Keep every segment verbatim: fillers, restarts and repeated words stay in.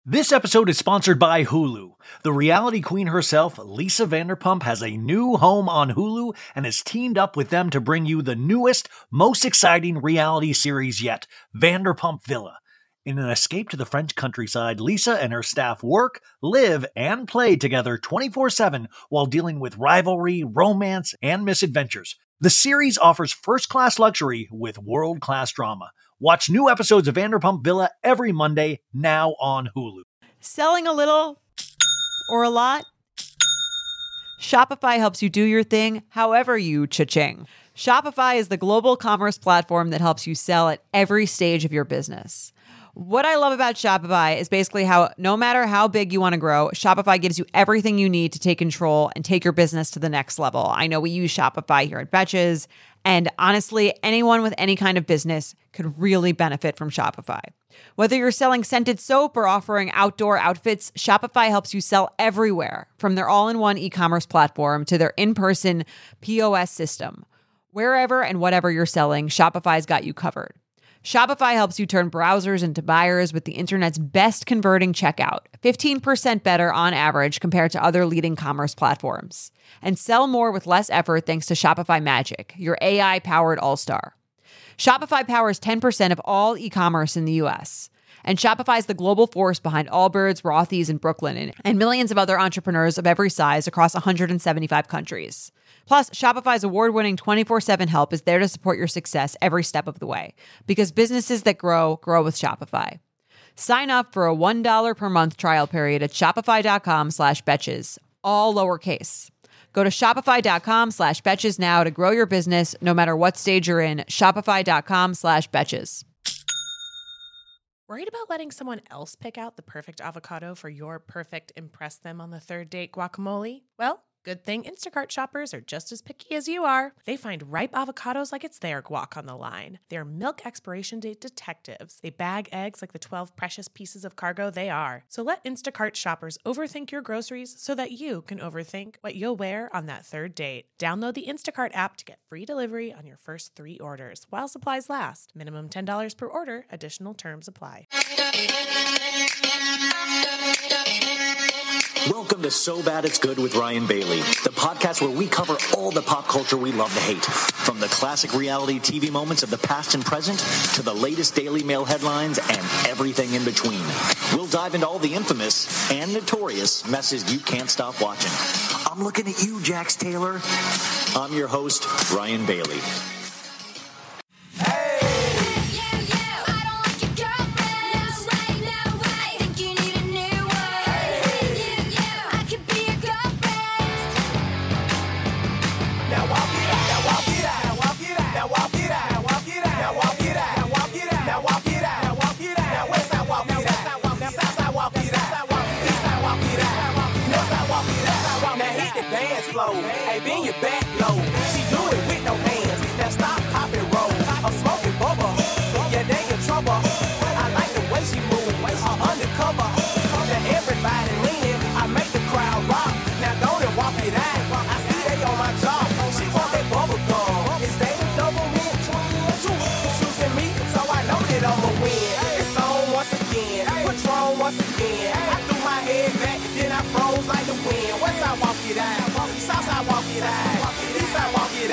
This episode is sponsored by Hulu. The reality queen herself, Lisa Vanderpump, has a new home on Hulu and has teamed up with them to bring you the newest, most exciting reality series yet, Vanderpump Villa. In an escape to the French countryside, Lisa and her staff work, live, and play together twenty-four seven while dealing with rivalry, romance, and misadventures. The series offers first-class luxury with world-class drama. Watch new episodes of Vanderpump Villa every Monday, now on Hulu. Selling a little or a lot? Shopify helps you do your thing however you cha-ching. Shopify is the global commerce platform that helps you sell at every stage of your business. What I love about Shopify is basically how no matter how big you want to grow, Shopify gives you everything you need to take control and take your business to the next level. I know we use Shopify here at Betches, and honestly, anyone with any kind of business could really benefit from Shopify. Whether you're selling scented soap or offering outdoor outfits, Shopify helps you sell everywhere, from their all-in-one e-commerce platform to their in-person P O S system. Wherever and whatever you're selling, Shopify's got you covered. Shopify helps you turn browsers into buyers with the internet's best converting checkout, fifteen percent better on average compared to other leading commerce platforms. And sell more with less effort thanks to Shopify Magic, your A I-powered all-star. Shopify powers ten percent of all e-commerce in the U S. And Shopify is the global force behind Allbirds, Rothy's, and Brooklinen, and millions of other entrepreneurs of every size across one hundred seventy-five countries. Plus, Shopify's award-winning twenty-four seven help is there to support your success every step of the way. Because businesses that grow, grow with Shopify. Sign up for a one dollar per month trial period at shopify.com slash betches, all lowercase. Go to shopify.com slash betches now to grow your business no matter what stage you're in. Shopify.com slash betches. Worried about letting someone else pick out the perfect avocado for your perfect impress them on the third date guacamole? Well, good thing Instacart shoppers are just as picky as you are. They find ripe avocados like it's their guac on the line. They're milk expiration date detectives. They bag eggs like the twelve precious pieces of cargo they are. So let Instacart shoppers overthink your groceries so that you can overthink what you'll wear on that third date. Download the Instacart app to get free delivery on your first three orders while supplies last. Minimum ten dollars per order. Additional terms apply. Welcome to So Bad It's Good with Ryan Bailey, the podcast where we cover all the pop culture we love to hate, from the classic reality T V moments of the past and present to the latest Daily Mail headlines and everything in between. We'll dive into all the infamous and notorious messes you can't stop watching. I'm looking at you, Jax Taylor. I'm your host, Ryan Bailey. Hey, bend your back low. She do it with no hands. Now stop, hop and roll. I'm smoking bubble. Yeah, they in trouble. I like the way she move. I'm undercover. Now everybody leaning. I make the crowd rock. Now go and walk it out. I see they on my jaw. She want that bubble gum. Is they the double mint? Choosing me, so I know that I'ma win. It's on once again. Patron once again. I threw my head back, then I froze like the wind. Once I walk it out. I walk it out. East I walk it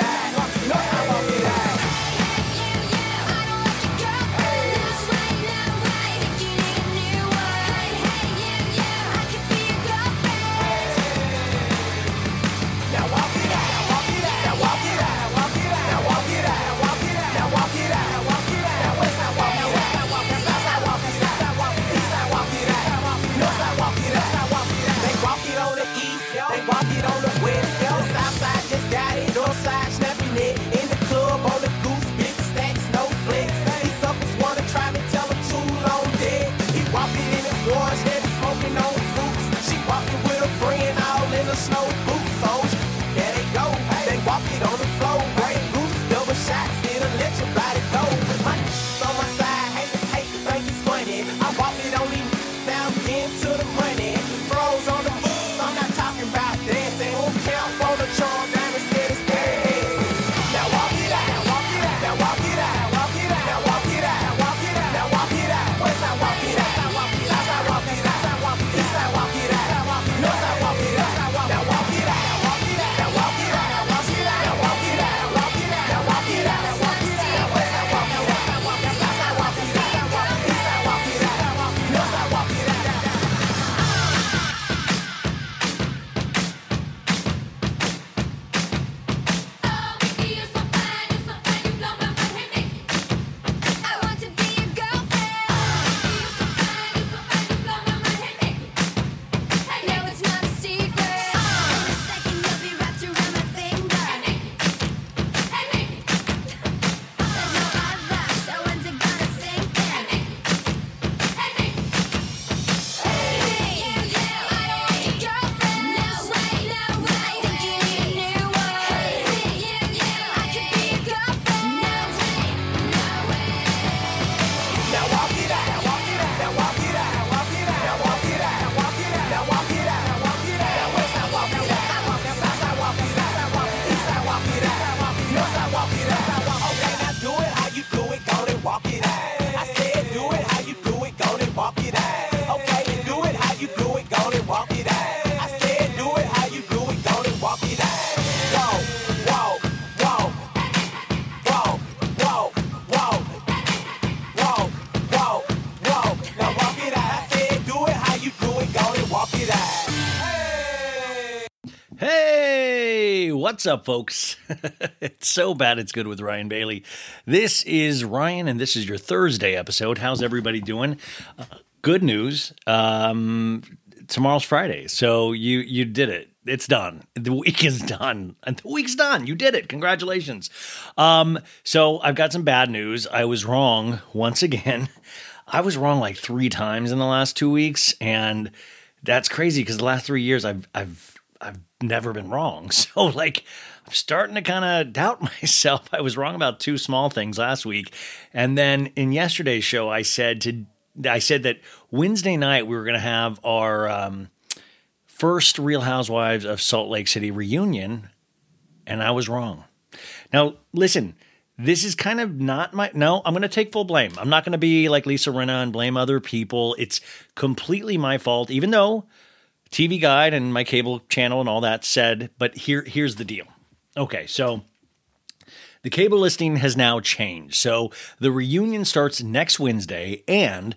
What's up, folks? It's so bad it's good with Ryan Bailey. This is Ryan, and this is your Thursday episode. How's everybody doing? Uh, good news. Um, tomorrow's Friday, so you you did it. It's done. The week is done. And the week's done. You did it. Congratulations. Um, so I've got some bad news. I was wrong once again. I was wrong like three times in the last two weeks, and that's crazy because the last three years I've I've I've never been wrong. So like I'm starting to kind of doubt myself. I was wrong about two small things last week. And then in yesterday's show, I said to I said that Wednesday night we were going to have our um, first Real Housewives of Salt Lake City reunion, and I was wrong. Now, listen, this is kind of not my, no, I'm going to take full blame. I'm not going to be like Lisa Rinna and blame other people. It's completely my fault, even though T V Guide and my cable channel and all that said, but here, here's the deal. Okay, so the cable listing has now changed. So the reunion starts next Wednesday, and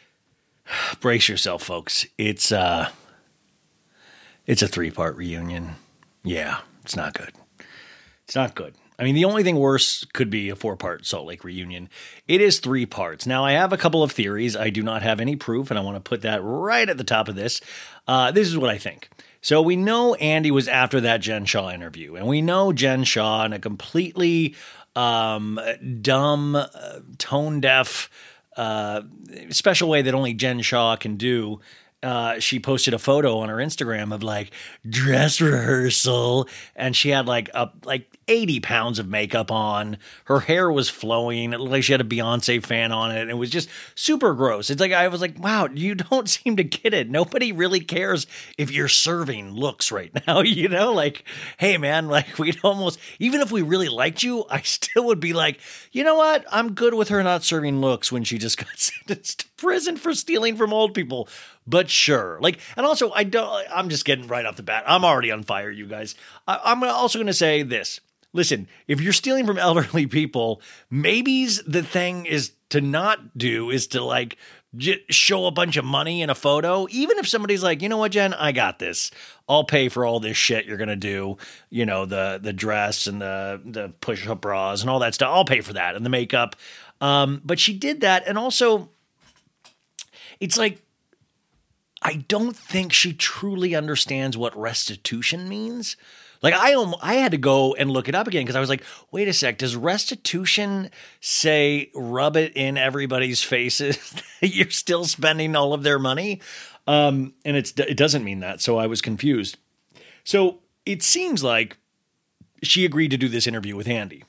brace yourself, folks. It's uh, it's a three-part reunion. Yeah, it's not good. It's not good. I mean, the only thing worse could be a four-part Salt Lake reunion. It is three parts. Now, I have a couple of theories. I do not have any proof, and I want to put that right at the top of this. Uh, this is what I think. So we know Andy was after that Jen Shah interview, and we know Jen Shah in a completely um, dumb, uh, tone-deaf, uh, special way that only Jen Shah can do. Uh, she posted a photo on her Instagram of like dress rehearsal, and she had like a like eighty pounds of makeup on. Her hair was flowing. It looked like she had a Beyonce fan on it. It was just super gross. It's like, I was like, wow, you don't seem to get it. Nobody really cares if you're serving looks right now, you know? Like, hey man, like we'd almost, even if we really liked you, I still would be like, you know what? I'm good with her not serving looks when she just got sentenced to prison for stealing from old people. But sure, like, and also I don't, I'm just getting right off the bat. I'm already on fire, you guys. I, I'm also going to say this. Listen, if you're stealing from elderly people, maybe the thing is to not do is to like j- show a bunch of money in a photo. Even if somebody's like, you know what, Jen, I got this. I'll pay for all this shit you're going to do. You know, the, the dress and the, the push-up bras and all that stuff. I'll pay for that and the makeup. Um, but she did that. And also it's like, I don't think she truly understands what restitution means. Like I, I had to go and look it up again because I was like, wait a sec, does restitution say rub it in everybody's faces that you're still spending all of their money? Um, and it's it doesn't mean that, so I was confused. So it seems like she agreed to do this interview with Andy.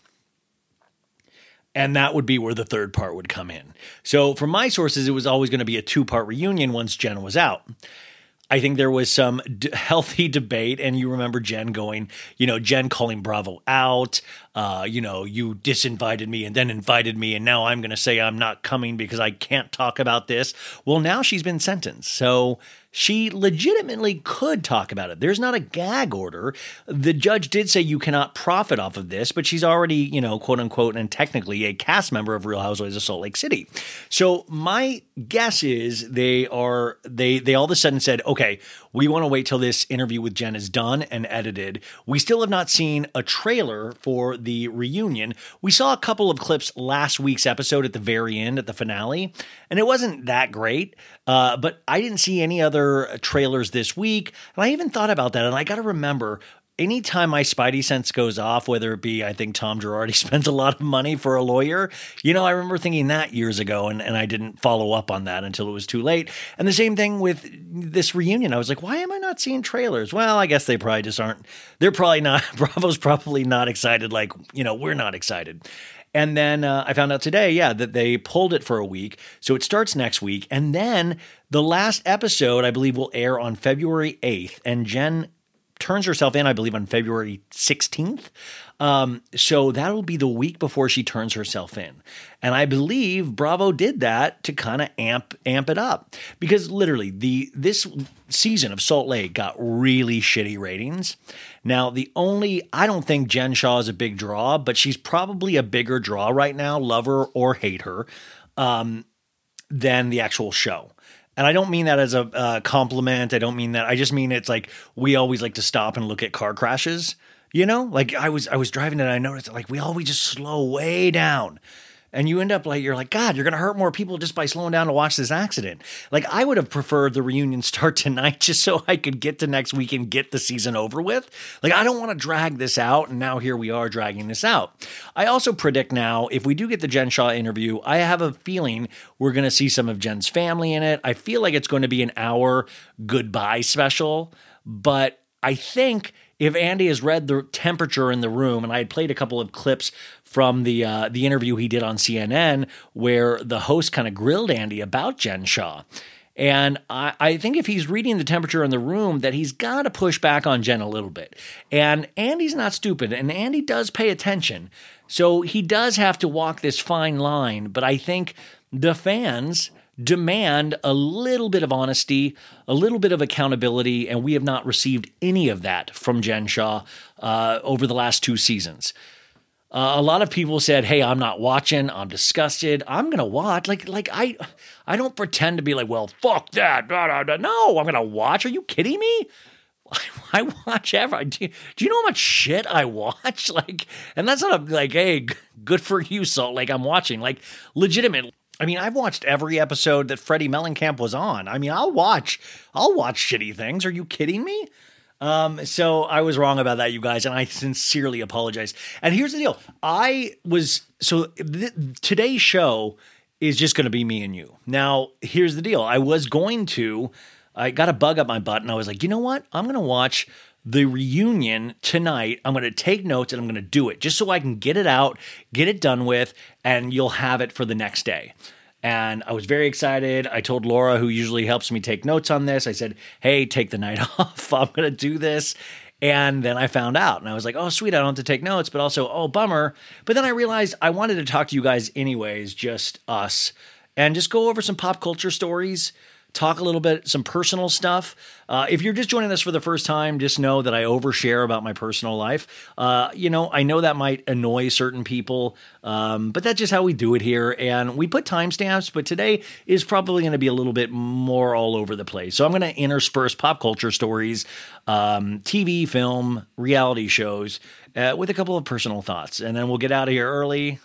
And that would be where the third part would come in. So from my sources, it was always going to be a two-part reunion once Jen was out. I think there was some d- healthy debate, and you remember Jen going, you know, Jen calling Bravo out, uh, you know, you disinvited me and then invited me, and now I'm going to say I'm not coming because I can't talk about this. Well, now she's been sentenced, so she legitimately could talk about it. There's not a gag order. The judge did say you cannot profit off of this, but she's already, you know, quote unquote, and technically a cast member of Real Housewives of Salt Lake City. So my guess is they are, they, they all of a sudden said, okay, we want to wait till this interview with Jen is done and edited. We still have not seen a trailer for the reunion. We saw a couple of clips last week's episode at the very end, at the finale, and it wasn't that great. Uh, but I didn't see any other trailers this week. And I even thought about that. And I got to remember, anytime my Spidey sense goes off, whether it be, I think Tom Girardi spends a lot of money for a lawyer. You know, I remember thinking that years ago, and, and I didn't follow up on that until it was too late. And the same thing with this reunion. I was like, why am I not seeing trailers? Well, I guess they probably just aren't. They're probably not. Bravo's probably not excited like, you know, we're not excited. And then uh, I found out today, yeah, that they pulled it for a week. So it starts next week. And then the last episode, I believe, will air on February eighth. And Jen turns herself in, I believe, on February sixteenth. Um, so that'll be the week before she turns herself in. And I believe Bravo did that to kind of amp amp it up. Because literally, the this season of Salt Lake got really shitty ratings. Now, the only, I don't think Jen Shah is a big draw, but she's probably a bigger draw right now, love her or hate her, um, than the actual show. And I don't mean that as a uh, compliment. I don't mean that. I just mean it's like we always like to stop and look at car crashes. You know, like I was I was driving and I noticed like we always just slow way down. And you end up like, you're like, God, you're going to hurt more people just by slowing down to watch this accident. Like, I would have preferred the reunion start tonight just so I could get to next week and get the season over with. Like, I don't want to drag this out, and now here we are dragging this out. I also predict now, if we do get the Jen Shah interview, I have a feeling we're going to see some of Jen's family in it. I feel like it's going to be an hour goodbye special, but I think if Andy has read the temperature in the room, and I had played a couple of clips from the uh, the interview he did on C N N where the host kind of grilled Andy about Jen Shah. And I, I think if he's reading the temperature in the room, that he's got to push back on Jen a little bit. And Andy's not stupid, and Andy does pay attention. So he does have to walk this fine line, but I think the fans demand a little bit of honesty, a little bit of accountability, and we have not received any of that from Jen Shah uh, over the last two seasons. Uh, a lot of people said, hey, I'm not watching. I'm disgusted. I'm going to watch. Like, like I I don't pretend to be like, well, fuck that. Blah, blah, blah. No, I'm going to watch. Are you kidding me? I, I watch ever. Do you, do you know how much shit I watch? Like, and that's not a, like, hey, g- good for you, Salt Lake. I'm watching. Like, legitimate. I mean, I've watched every episode that Freddie Mellencamp was on. I mean, I'll watch. I'll watch shitty things. Are you kidding me? Um, so I was wrong about that, you guys, and I sincerely apologize. And here's the deal. I was, so th- today's show is just going to be me and you. Now, here's the deal. I was going to, I got a bug up my butt and I was like, you know what? I'm going to watch the reunion tonight. I'm going to take notes and I'm going to do it just so I can get it out, get it done with, and you'll have it for the next day. And I was very excited. I told Laura, who usually helps me take notes on this, I said, hey, take the night off. I'm going to do this. And then I found out and I was like, oh, sweet. I don't have to take notes, but also, oh, bummer. But then I realized I wanted to talk to you guys anyways, just us, and just go over some pop culture stories, talk a little bit, some personal stuff. Uh, if you're just joining us for the first time, just know that I overshare about my personal life. Uh, you know, I know that might annoy certain people, um, but that's just how we do it here. And we put timestamps, but today is probably going to be a little bit more all over the place. So I'm going to intersperse pop culture stories, um, T V, film, reality shows, uh, with a couple of personal thoughts. And then we'll get out of here early.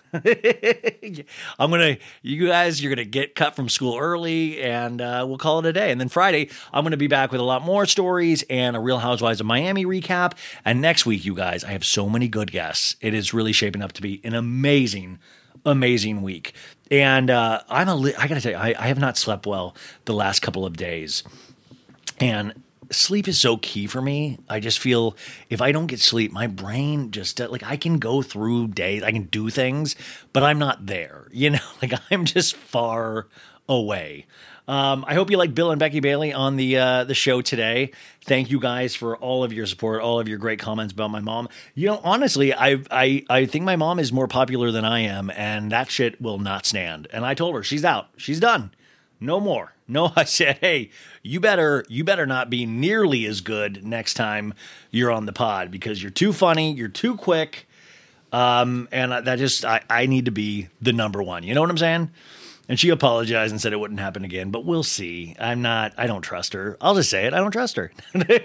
I'm going to, you guys, you're going to get cut from school early, and uh, we'll call it a day. And then Friday, I'm going to be back with a lot more stories and a Real Housewives of Miami recap. And next week, you guys, I have so many good guests. It is really shaping up to be an amazing, amazing week. And uh, I'm a, li- I got to tell you, I, I have not slept well the last couple of days. And sleep is so key for me. I just feel if I don't get sleep, my brain just, like, I can go through days, I can do things, but I'm not there, you know, like I'm just far away. Um, I hope you like Bill and Becky Bailey on the uh, the show today. Thank you guys for all of your support, all of your great comments about my mom. You know, honestly, I I I think my mom is more popular than I am, and that shit will not stand. And I told her she's out, she's done, no more. No, I said, hey, you better you better not be nearly as good next time you're on the pod because you're too funny, you're too quick, um, and that just I, I need to be the number one. You know what I'm saying? And she apologized and said it wouldn't happen again, but we'll see. I'm not, I don't trust her. I'll just say it. I don't trust her.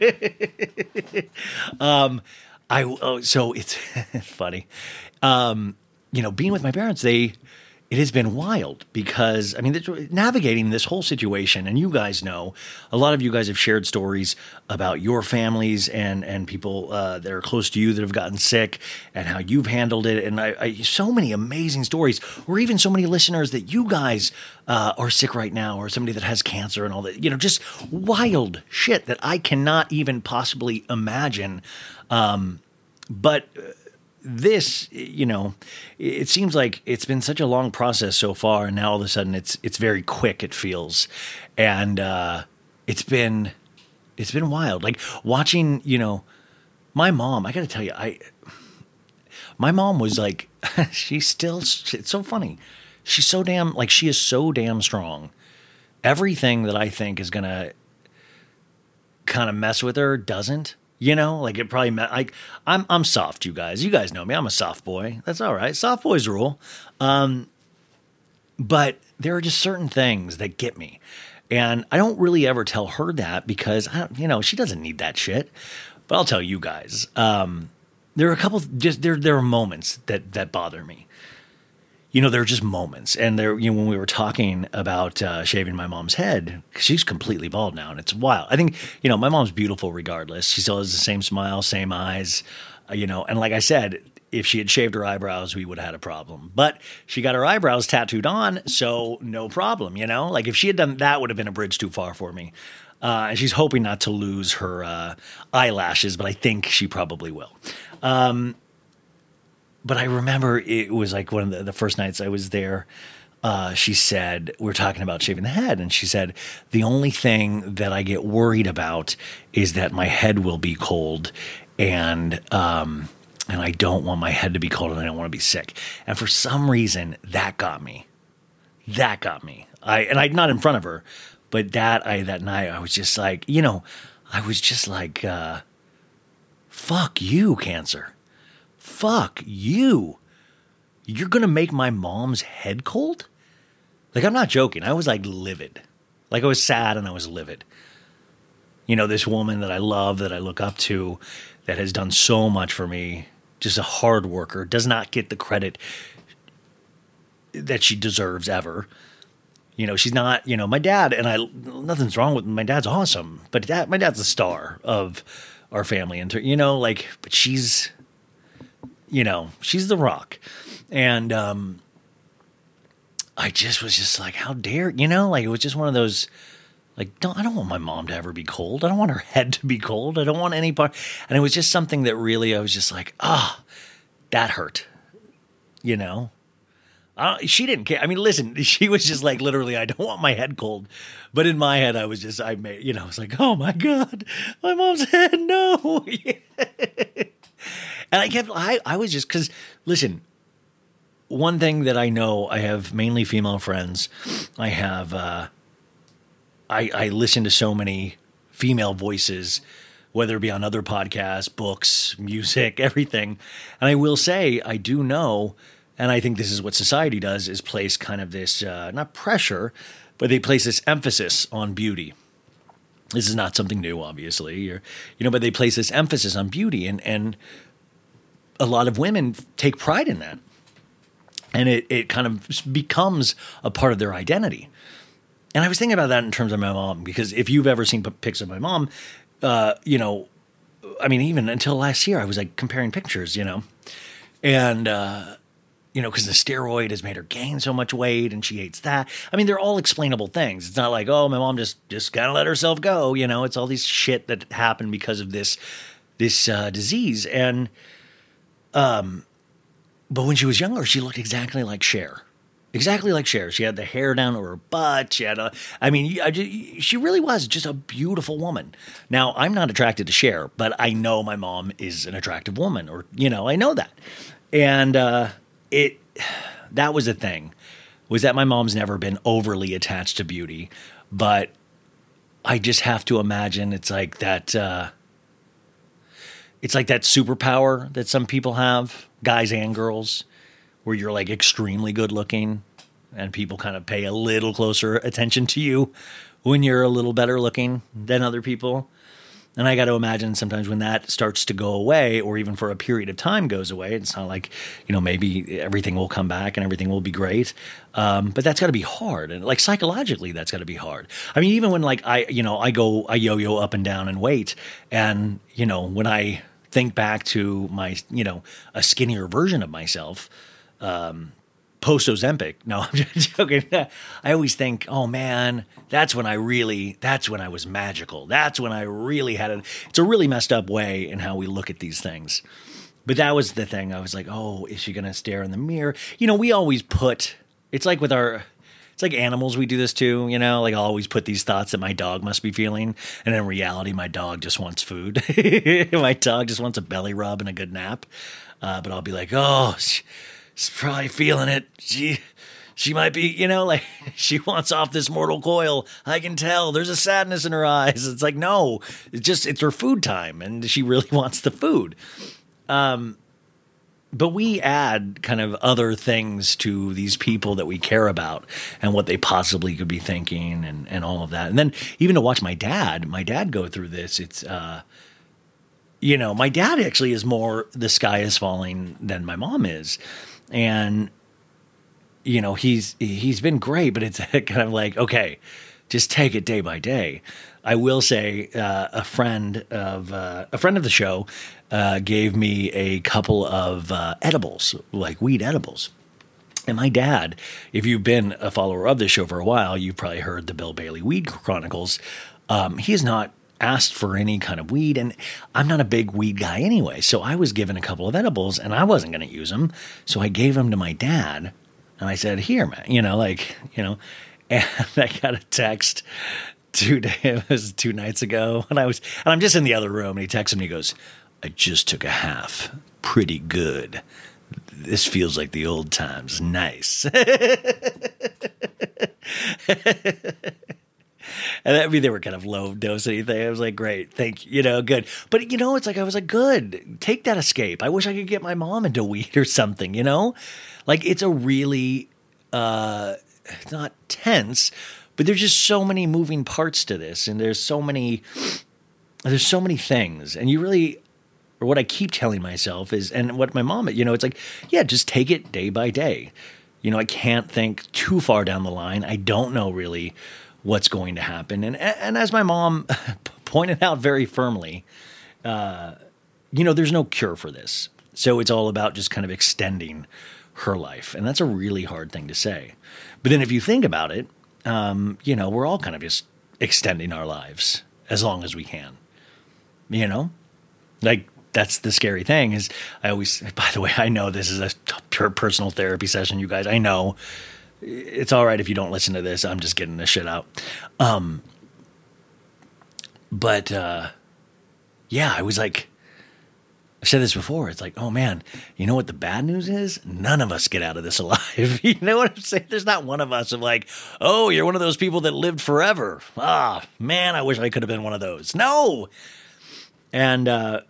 um, I, oh, so it's funny. Um, you know, being with my parents, they, it has been wild because, I mean, navigating this whole situation, and you guys know, a lot of you guys have shared stories about your families and and people uh, that are close to you that have gotten sick and how you've handled it. And I, I so many amazing stories, or even so many listeners that you guys uh, are sick right now, or somebody that has cancer and all that, you know, just wild shit that I cannot even possibly imagine. Um, but this, you know, it seems like it's been such a long process so far, and now all of a sudden it's it's very quick, it feels. And uh, it's been it's been wild. Like watching, you know, my mom, I got to tell you, I my mom was like, she's still, it's so funny. She's so damn, like she is so damn strong. Everything that I think is going to kind of mess with her doesn't. You know, like it probably meant like I'm I'm soft, you guys. You guys know me. I'm a soft boy. That's all right. Soft boys rule. Um, but there are just certain things that get me, and I don't really ever tell her that because I don't, you know, she doesn't need that shit. But I'll tell you guys. Um, there are a couple just there there are moments that that bother me. You know, there are just moments, and there. You know, when we were talking about uh, shaving my mom's head, 'cause she's completely bald now, and it's wild. I think you know my mom's beautiful regardless. She still has the same smile, same eyes. Uh, you know, and like I said, if she had shaved her eyebrows, we would have had a problem. But she got her eyebrows tattooed on, so no problem. You know, like if she had done that, would have been a bridge too far for me. Uh, and she's hoping not to lose her uh, eyelashes, but I think she probably will. Um, But I remember it was like one of the, the first nights I was there. Uh, she said, we were talking about shaving the head. And she said, the only thing that I get worried about is that my head will be cold. And, um, and I don't want my head to be cold and I don't want to be sick. And for some reason that got me, that got me. I, and I, not in front of her, but that I, that night I was just like, you know, I was just like, uh, fuck you, cancer. Fuck you. You're going to make my mom's head cold? Like, I'm not joking. I was like livid. Like I was sad and I was livid. You know, this woman that I love, that I look up to, that has done so much for me, just a hard worker, does not get the credit that she deserves ever. You know, she's not, you know, my dad, and I, nothing's wrong with my dad's awesome, but dad, my dad's the star of our family. And, you know, like, but she's... You know, she's the rock. And um, I just was just like, how dare, you know, like it was just one of those, like, don't, I don't want my mom to ever be cold. I don't want her head to be cold. I don't want any part. And it was just something that really, I was just like, ah, oh, that hurt, you know. Uh, she didn't care. I mean, listen, she was just like, literally, I don't want my head cold. But in my head, I was just, I made, you know, I was like, oh my God, my mom's head, no. And I kept, I, I was just, because, listen, one thing that I know, I have mainly female friends. I have, uh, I, I listen to so many female voices, whether it be on other podcasts, books, music, everything. And I will say, I do know, and I think this is what society does, is place kind of this, uh, not pressure, but they place this emphasis on beauty. This is not something new, obviously, or, you know, but they place this emphasis on beauty, and, and, a lot of women take pride in that, and it, it kind of becomes a part of their identity. And I was thinking about that in terms of my mom, because if you've ever seen pics of my mom, uh, you know, I mean, even until last year, I was like comparing pictures, you know, and, uh, you know, because the steroid has made her gain so much weight and she hates that. I mean, they're all explainable things. It's not like, oh, my mom just, just kind of let herself go. You know, it's all these shit that happened because of this, this uh, disease. And, Um, but when she was younger, she looked exactly like Cher, exactly like Cher. She had the hair down to her butt. She had a, I mean, I just, she really was just a beautiful woman. Now, I'm not attracted to Cher, but I know my mom is an attractive woman, or, you know, I know that. And, uh, it, that was the thing, was that my mom's never been overly attached to beauty, but I just have to imagine it's like that, uh, It's like that superpower that some people have, guys and girls, where you're like extremely good looking and people kind of pay a little closer attention to you when you're a little better looking than other people. And I got to imagine sometimes when that starts to go away, or even for a period of time goes away, it's not like, you know, maybe everything will come back and everything will be great. Um, but that's got to be hard. And like psychologically, that's got to be hard. I mean, even when like I, you know, I go, I yo-yo up and down in weight, and, you know, when I think back to my, you know, a skinnier version of myself, um, post Ozempic. No, I'm just joking. I always think, oh man, that's when I really, that's when I was magical. That's when I really had it. It's a really messed up way in how we look at these things. But that was the thing. I was like, oh, is she going to stare in the mirror? You know, we always put, it's like with our, it's like animals, we do this too, you know, like I always put these thoughts that my dog must be feeling. And in reality, my dog just wants food. My dog just wants a belly rub and a good nap. Uh, but I'll be like, oh, she, she's probably feeling it. She, she might be, you know, like she wants off this mortal coil. I can tell there's a sadness in her eyes. It's like, no, it's just, it's her food time. And she really wants the food. Um, But we add kind of other things to these people that we care about and what they possibly could be thinking, and, and all of that. And then even to watch my dad, my dad go through this, it's, uh, you know, my dad actually is more the sky is falling than my mom is. And, you know, he's he's been great, but it's kind of like, okay, just take it day by day. I will say uh, a friend of uh, a friend of the show uh, gave me a couple of uh, edibles, like weed edibles. And my dad, if you've been a follower of this show for a while, you've probably heard the Bill Bailey Weed Chronicles. Um, he's not asked for any kind of weed, and I'm not a big weed guy anyway. So I was given a couple of edibles, and I wasn't going to use them. So I gave them to my dad, and I said, "Here, man," you know, like, you know. And I got a text two days, it was two nights ago, and I was, and I'm just in the other room, and he texted me, he goes, "I just took a half, pretty good. This feels like the old times. Nice." And I mean, they were kind of low dose anything. I was like, great, thank you, you know, good. But, you know, it's like, I was like, good, take that escape. I wish I could get my mom into weed or something, you know? Like, it's a really, uh, not tense, but there's just so many moving parts to this. And there's so many, there's so many things. And you really, or what I keep telling myself is, and what my mom, you know, it's like, yeah, just take it day by day. You know, I can't think too far down the line. I don't know really what's going to happen. And and as my mom pointed out very firmly, uh, you know, there's no cure for this. So it's all about just kind of extending her life. And that's a really hard thing to say. But then if you think about it, um, you know, we're all kind of just extending our lives as long as we can. You know? Like, that's the scary thing is I always, by the way, I know this is a pure personal therapy session, you guys. I know. It's all right if you don't listen to this. I'm just getting this shit out. Um, but, uh, yeah, I was like, I've said this before. It's like, oh man, you know what the bad news is? None of us get out of this alive. You know what I'm saying? There's not one of us of like, oh, you're one of those people that lived forever. Ah, man, I wish I could have been one of those. No. And, uh,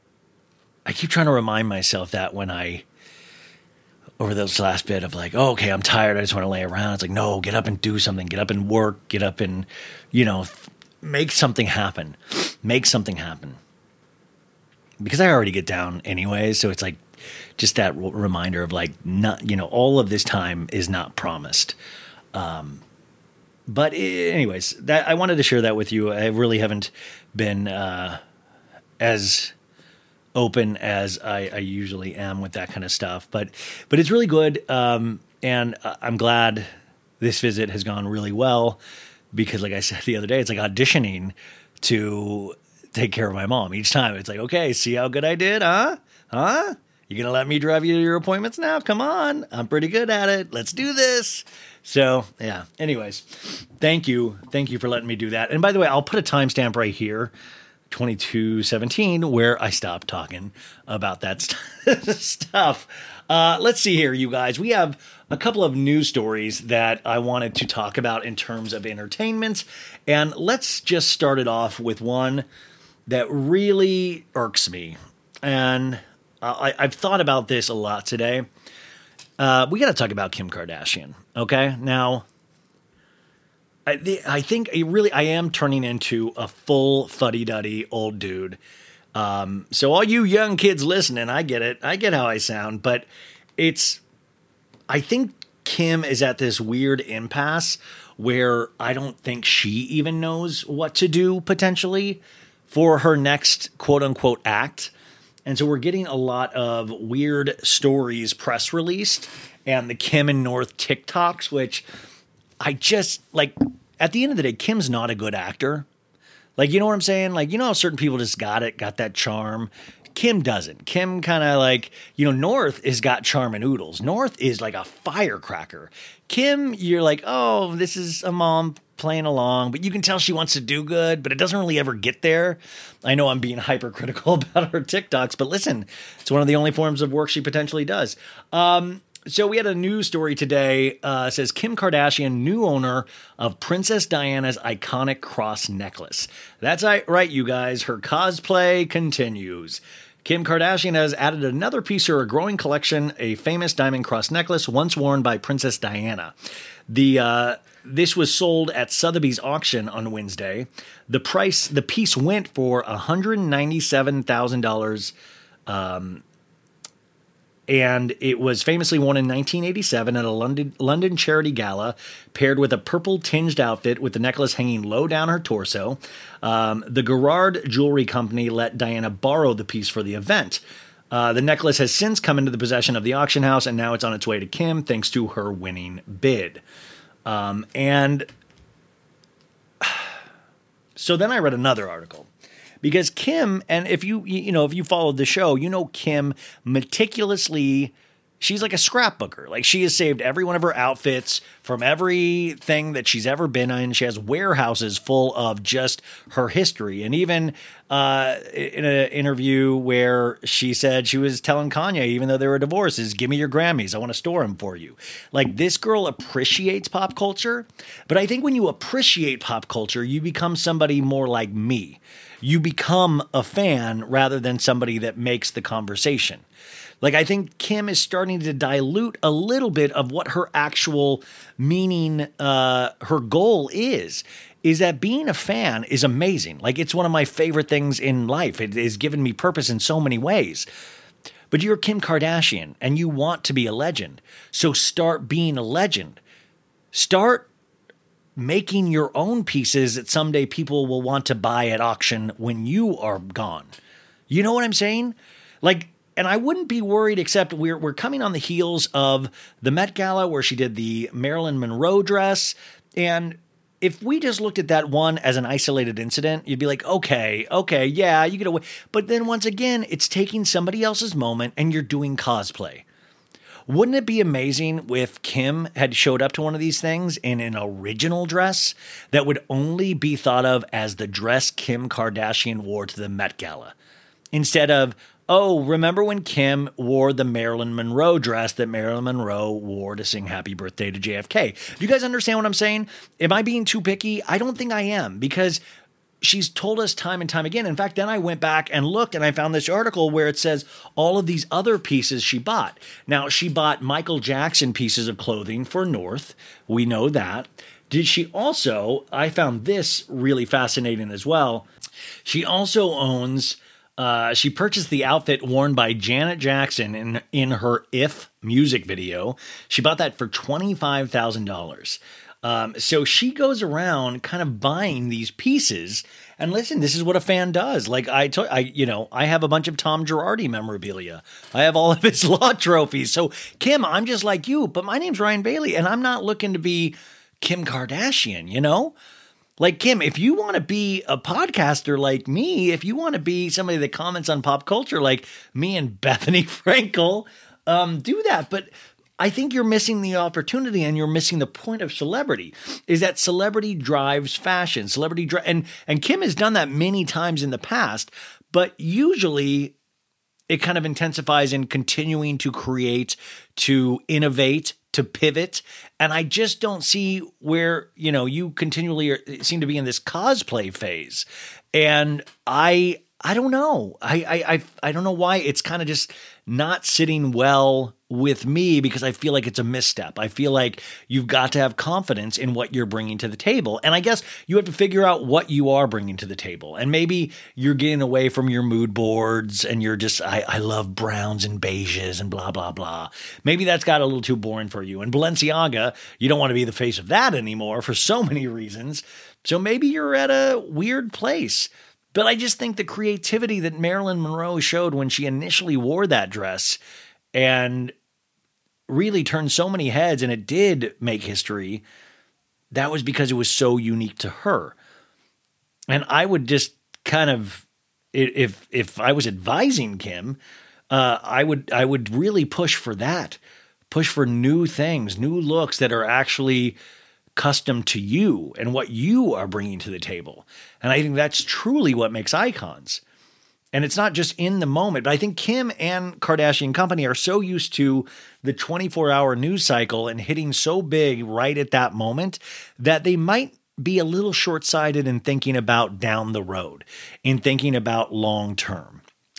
I keep trying to remind myself that when I, over this last bit of like, oh, okay, I'm tired. I just want to lay around. It's like, no, get up and do something. Get up and work. Get up and, you know, make something happen. Make something happen. Because I already get down anyway. So it's like just that reminder of like, not, you know, all of this time is not promised. Um, but anyways, that I wanted to share that with you. I really haven't been uh, as open as I, I usually am with that kind of stuff, but, but it's really good. Um, and I'm glad this visit has gone really well because like I said the other day, it's like auditioning to take care of my mom each time. It's like, okay, see how good I did, huh? Huh? You going to let me drive you to your appointments now? Come on. I'm pretty good at it. Let's do this. So yeah, anyways, thank you. Thank you for letting me do that. And by the way, I'll put a timestamp right here. twenty-two seventeen, where I stopped talking about that st- stuff. Uh, let's see here, you guys. We have a couple of news stories that I wanted to talk about in terms of entertainment. And let's just start it off with one that really irks me. And I, I've thought about this a lot today. Uh, we got to talk about Kim Kardashian, okay? Now, I, I think I really I am turning into a full fuddy-duddy old dude. Um, so all you young kids listening, I get it. I get how I sound. But it's – I think Kim is at this weird impasse where I don't think she even knows what to do potentially for her next quote-unquote act. And so we're getting a lot of weird stories press released and the Kim and North TikToks, which – I just, like, at the end of the day, Kim's not a good actor. Like, you know what I'm saying? Like, you know how certain people just got it, got that charm? Kim doesn't. Kim kind of like, you know, North has got charm and oodles. North is like a firecracker. Kim, you're like, oh, this is a mom playing along, but you can tell she wants to do good, but it doesn't really ever get there. I know I'm being hypercritical about her TikToks, but listen, it's one of the only forms of work she potentially does. Um... So we had a news story today, uh, says Kim Kardashian, new owner of Princess Diana's iconic cross necklace. That's right, you guys. Her cosplay continues. Kim Kardashian has added another piece to her growing collection, a famous diamond cross necklace once worn by Princess Diana. The uh, this was sold at Sotheby's auction on Wednesday. The price, the piece went for one hundred ninety-seven thousand dollars, um, and it was famously worn in nineteen eighty-seven at a London London charity gala, paired with a purple-tinged outfit with the necklace hanging low down her torso. Um, the Gerard Jewelry Company let Diana borrow the piece for the event. Uh, the necklace has since come into the possession of the auction house, and now it's on its way to Kim thanks to her winning bid. Um, and so then I read another article. Because Kim, and if you, you know, if you followed the show, you know Kim meticulously, she's like a scrapbooker. Like, she has saved every one of her outfits from everything that she's ever been in. She has warehouses full of just her history. And even uh, in an interview where she said she was telling Kanye, even though they were divorced, is give me your Grammys. I want to store them for you. Like, this girl appreciates pop culture. But I think when you appreciate pop culture, you become somebody more like me. You become a fan rather than somebody that makes the conversation. Like, I think Kim is starting to dilute a little bit of what her actual meaning, uh, her goal is, is that being a fan is amazing. Like, it's one of my favorite things in life. It has given me purpose in so many ways. But you're Kim Kardashian and you want to be a legend. So start being a legend. Start making your own pieces that someday people will want to buy at auction when you are gone. You know what I'm saying? Like, and I wouldn't be worried, except we're we're coming on the heels of the Met Gala where she did the Marilyn Monroe dress. And if we just looked at that one as an isolated incident, you'd be like, okay, okay, yeah, you get away. But then once again, it's taking somebody else's moment and you're doing cosplay. Wouldn't it be amazing if Kim had showed up to one of these things in an original dress that would only be thought of as the dress Kim Kardashian wore to the Met Gala? Instead of, oh, remember when Kim wore the Marilyn Monroe dress that Marilyn Monroe wore to sing Happy Birthday to J F K? Do you guys understand what I'm saying? Am I being too picky? I don't think I am, because she's told us time and time again. In fact, then I went back and looked and I found this article where it says all of these other pieces she bought. Now, she bought Michael Jackson pieces of clothing for North. We know that. Did she also, I found this really fascinating as well. She also owns, uh, she purchased the outfit worn by Janet Jackson in, in her If music video. She bought that for twenty-five thousand dollars. Um, so she goes around kind of buying these pieces, and listen, this is what a fan does. Like I told, I, you know, I have a bunch of Tom Girardi memorabilia. I have all of his law trophies. So Kim, I'm just like you, but my name's Ryan Bailey and I'm not looking to be Kim Kardashian, you know? Like, Kim, if you want to be a podcaster like me, if you want to be somebody that comments on pop culture like me and Bethany Frankel, um, do that. But I think you're missing the opportunity and you're missing the point of celebrity, is that celebrity drives fashion. Celebrity dri- and and Kim has done that many times in the past, but usually it kind of intensifies in continuing to create, to innovate, to pivot. And I just don't see where, you know, you continually are, seem to be in this cosplay phase. And I I don't know. I I I, I don't know why it's kind of just not sitting well with me, because I feel like it's a misstep. I feel like you've got to have confidence in what you're bringing to the table. And I guess you have to figure out what you are bringing to the table. And maybe you're getting away from your mood boards and you're just, I, I love browns and beiges and blah, blah, blah. Maybe that's got a little too boring for you. And Balenciaga, you don't want to be the face of that anymore for so many reasons. So maybe you're at a weird place. But I just think the creativity that Marilyn Monroe showed when she initially wore that dress and really turned so many heads, and it did make history, that was because it was so unique to her. And I would just kind of, if if I was advising Kim, uh, I would I would really push for that, push for new things, new looks that are actually custom to you and what you are bringing to the table. And I think that's truly what makes icons. And it's not just in the moment, but I think Kim and Kardashian Company are so used to the twenty-four hour news cycle and hitting so big right at that moment that they might be a little short-sighted in thinking about down the road, in thinking about long term.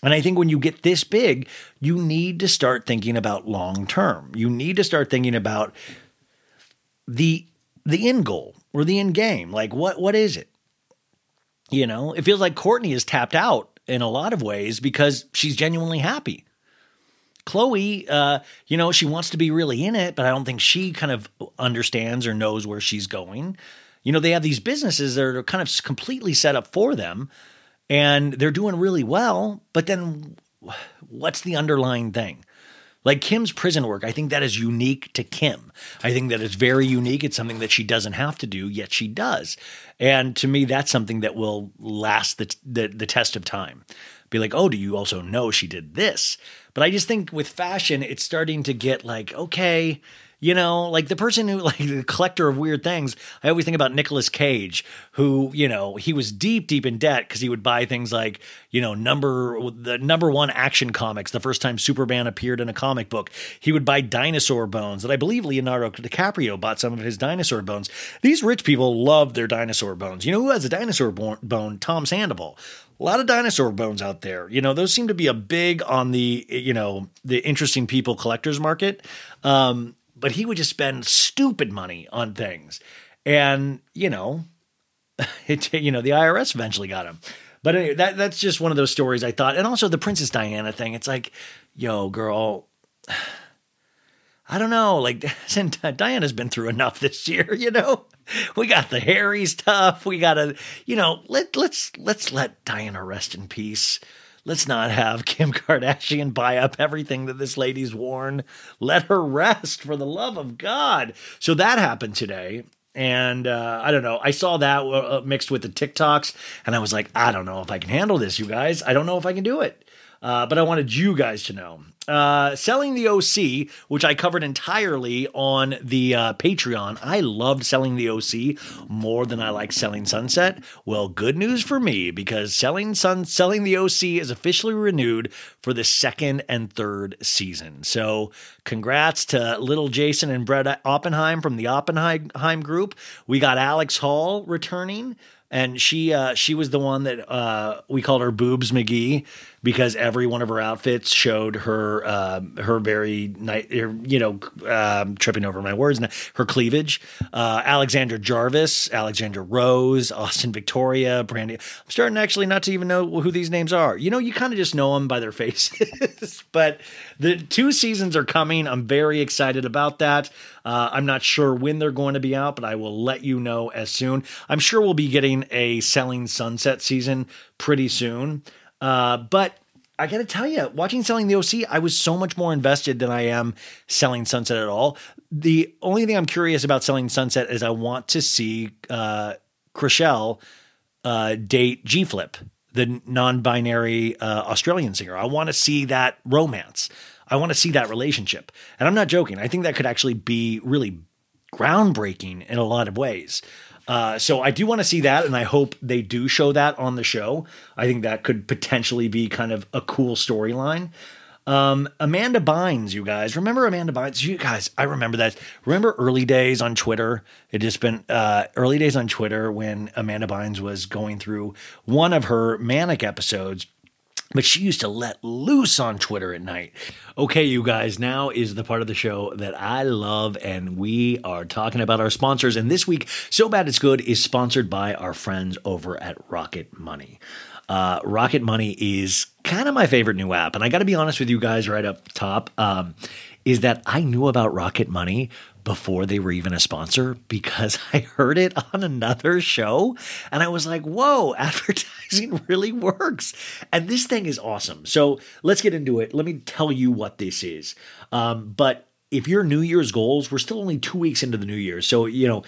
And I think when you get this big, you need to start thinking about long term. You need to start thinking about the the end goal or the end game. Like, what what is it? You know, it feels like Kourtney is tapped out in a lot of ways because she's genuinely happy. Khloé, uh, you know, she wants to be really in it, but I don't think she kind of understands or knows where she's going. You know, they have these businesses that are kind of completely set up for them. And they're doing really well, but then what's the underlying thing? Like Kim's prison work, I think that is unique to Kim. I think that it's very unique. It's something that she doesn't have to do, yet she does. And to me, that's something that will last the, the, the test of time. Be like, oh, do you also know she did this? But I just think with fashion, it's starting to get like, okay, you know, like the person who, like the collector of weird things, I always think about Nicolas Cage, who, you know, he was deep, deep in debt because he would buy things like, you know, number, the number one action comics, the first time Superman appeared in a comic book. He would buy dinosaur bones that I believe Leonardo DiCaprio bought some of his dinosaur bones. These rich people love their dinosaur bones. You know who has a dinosaur bone? Tom Sandoval. A lot of dinosaur bones out there. You know, those seem to be a big on the, you know, the interesting people collectors market. Um, But he would just spend stupid money on things. And, you know, it, you know, the I R S eventually got him. But anyway, that that's just one of those stories I thought. And also the Princess Diana thing. It's like, yo, girl, I don't know. Like, Diana's been through enough this year, you know? We got the Harry stuff. We got to, you know, let, let's, let's let Diana rest in peace. Let's not have Kim Kardashian buy up everything that this lady's worn. Let her rest, for the love of God. So that happened today. And uh, I don't know. I saw that uh, mixed with the TikToks. And I was like, I don't know if I can handle this, you guys. I don't know if I can do it. Uh, but I wanted you guys to know. Uh, Selling the O C, which I covered entirely on the uh, Patreon. I loved Selling the O C more than I like Selling Sunset. Well, good news for me, because Selling Sun, Selling the O C is officially renewed for the second and third season. So congrats to little Jason and Brett Oppenheim from the Oppenheim group. We got Alex Hall returning. And she uh, she was the one that uh, we called her Boobs McGee, because every one of her outfits showed her uh, her very nice, you know, um, tripping over my words now, her cleavage. Uh, Alexandra Jarvis, Alexandra Rose, Austin Victoria, Brandy. I'm starting actually not to even know who these names are. You know, you kind of just know them by their faces. But the two seasons are coming. I'm very excited about that. Uh, I'm not sure when they're going to be out, but I will let you know as soon. I'm sure we'll be getting a Selling Sunset season pretty soon. Uh, but I got to tell you, watching Selling the O C, I was so much more invested than I am Selling Sunset at all. The only thing I'm curious about Selling Sunset is I want to see uh, Chrishell uh, date G-Flip, the non-binary uh, Australian singer. I want to see that romance. I want to see that relationship. And I'm not joking. I think that could actually be really groundbreaking in a lot of ways. Uh, so I do want to see that, and I hope they do show that on the show. I think that could potentially be kind of a cool storyline. Um, Amanda Bynes, you guys. Remember Amanda Bynes? You guys, I remember that. Remember early days on Twitter? It just been uh, early days on Twitter when Amanda Bynes was going through one of her manic episodes. But she used to let loose on Twitter at night. Okay, you guys, now is the part of the show that I love, and we are talking about our sponsors. And this week, So Bad It's Good is sponsored by our friends over at Rocket Money. Uh, Rocket Money is kind of my favorite new app. And I got to be honest with you guys right up top, um, is that I knew about Rocket Money before they were even a sponsor, because I heard it on another show and I was like, whoa, advertising really works. And this thing is awesome. So let's get into it. Let me tell you what this is. Um, but if your New Year's goals, we're still only two weeks into the New Year. So, you know,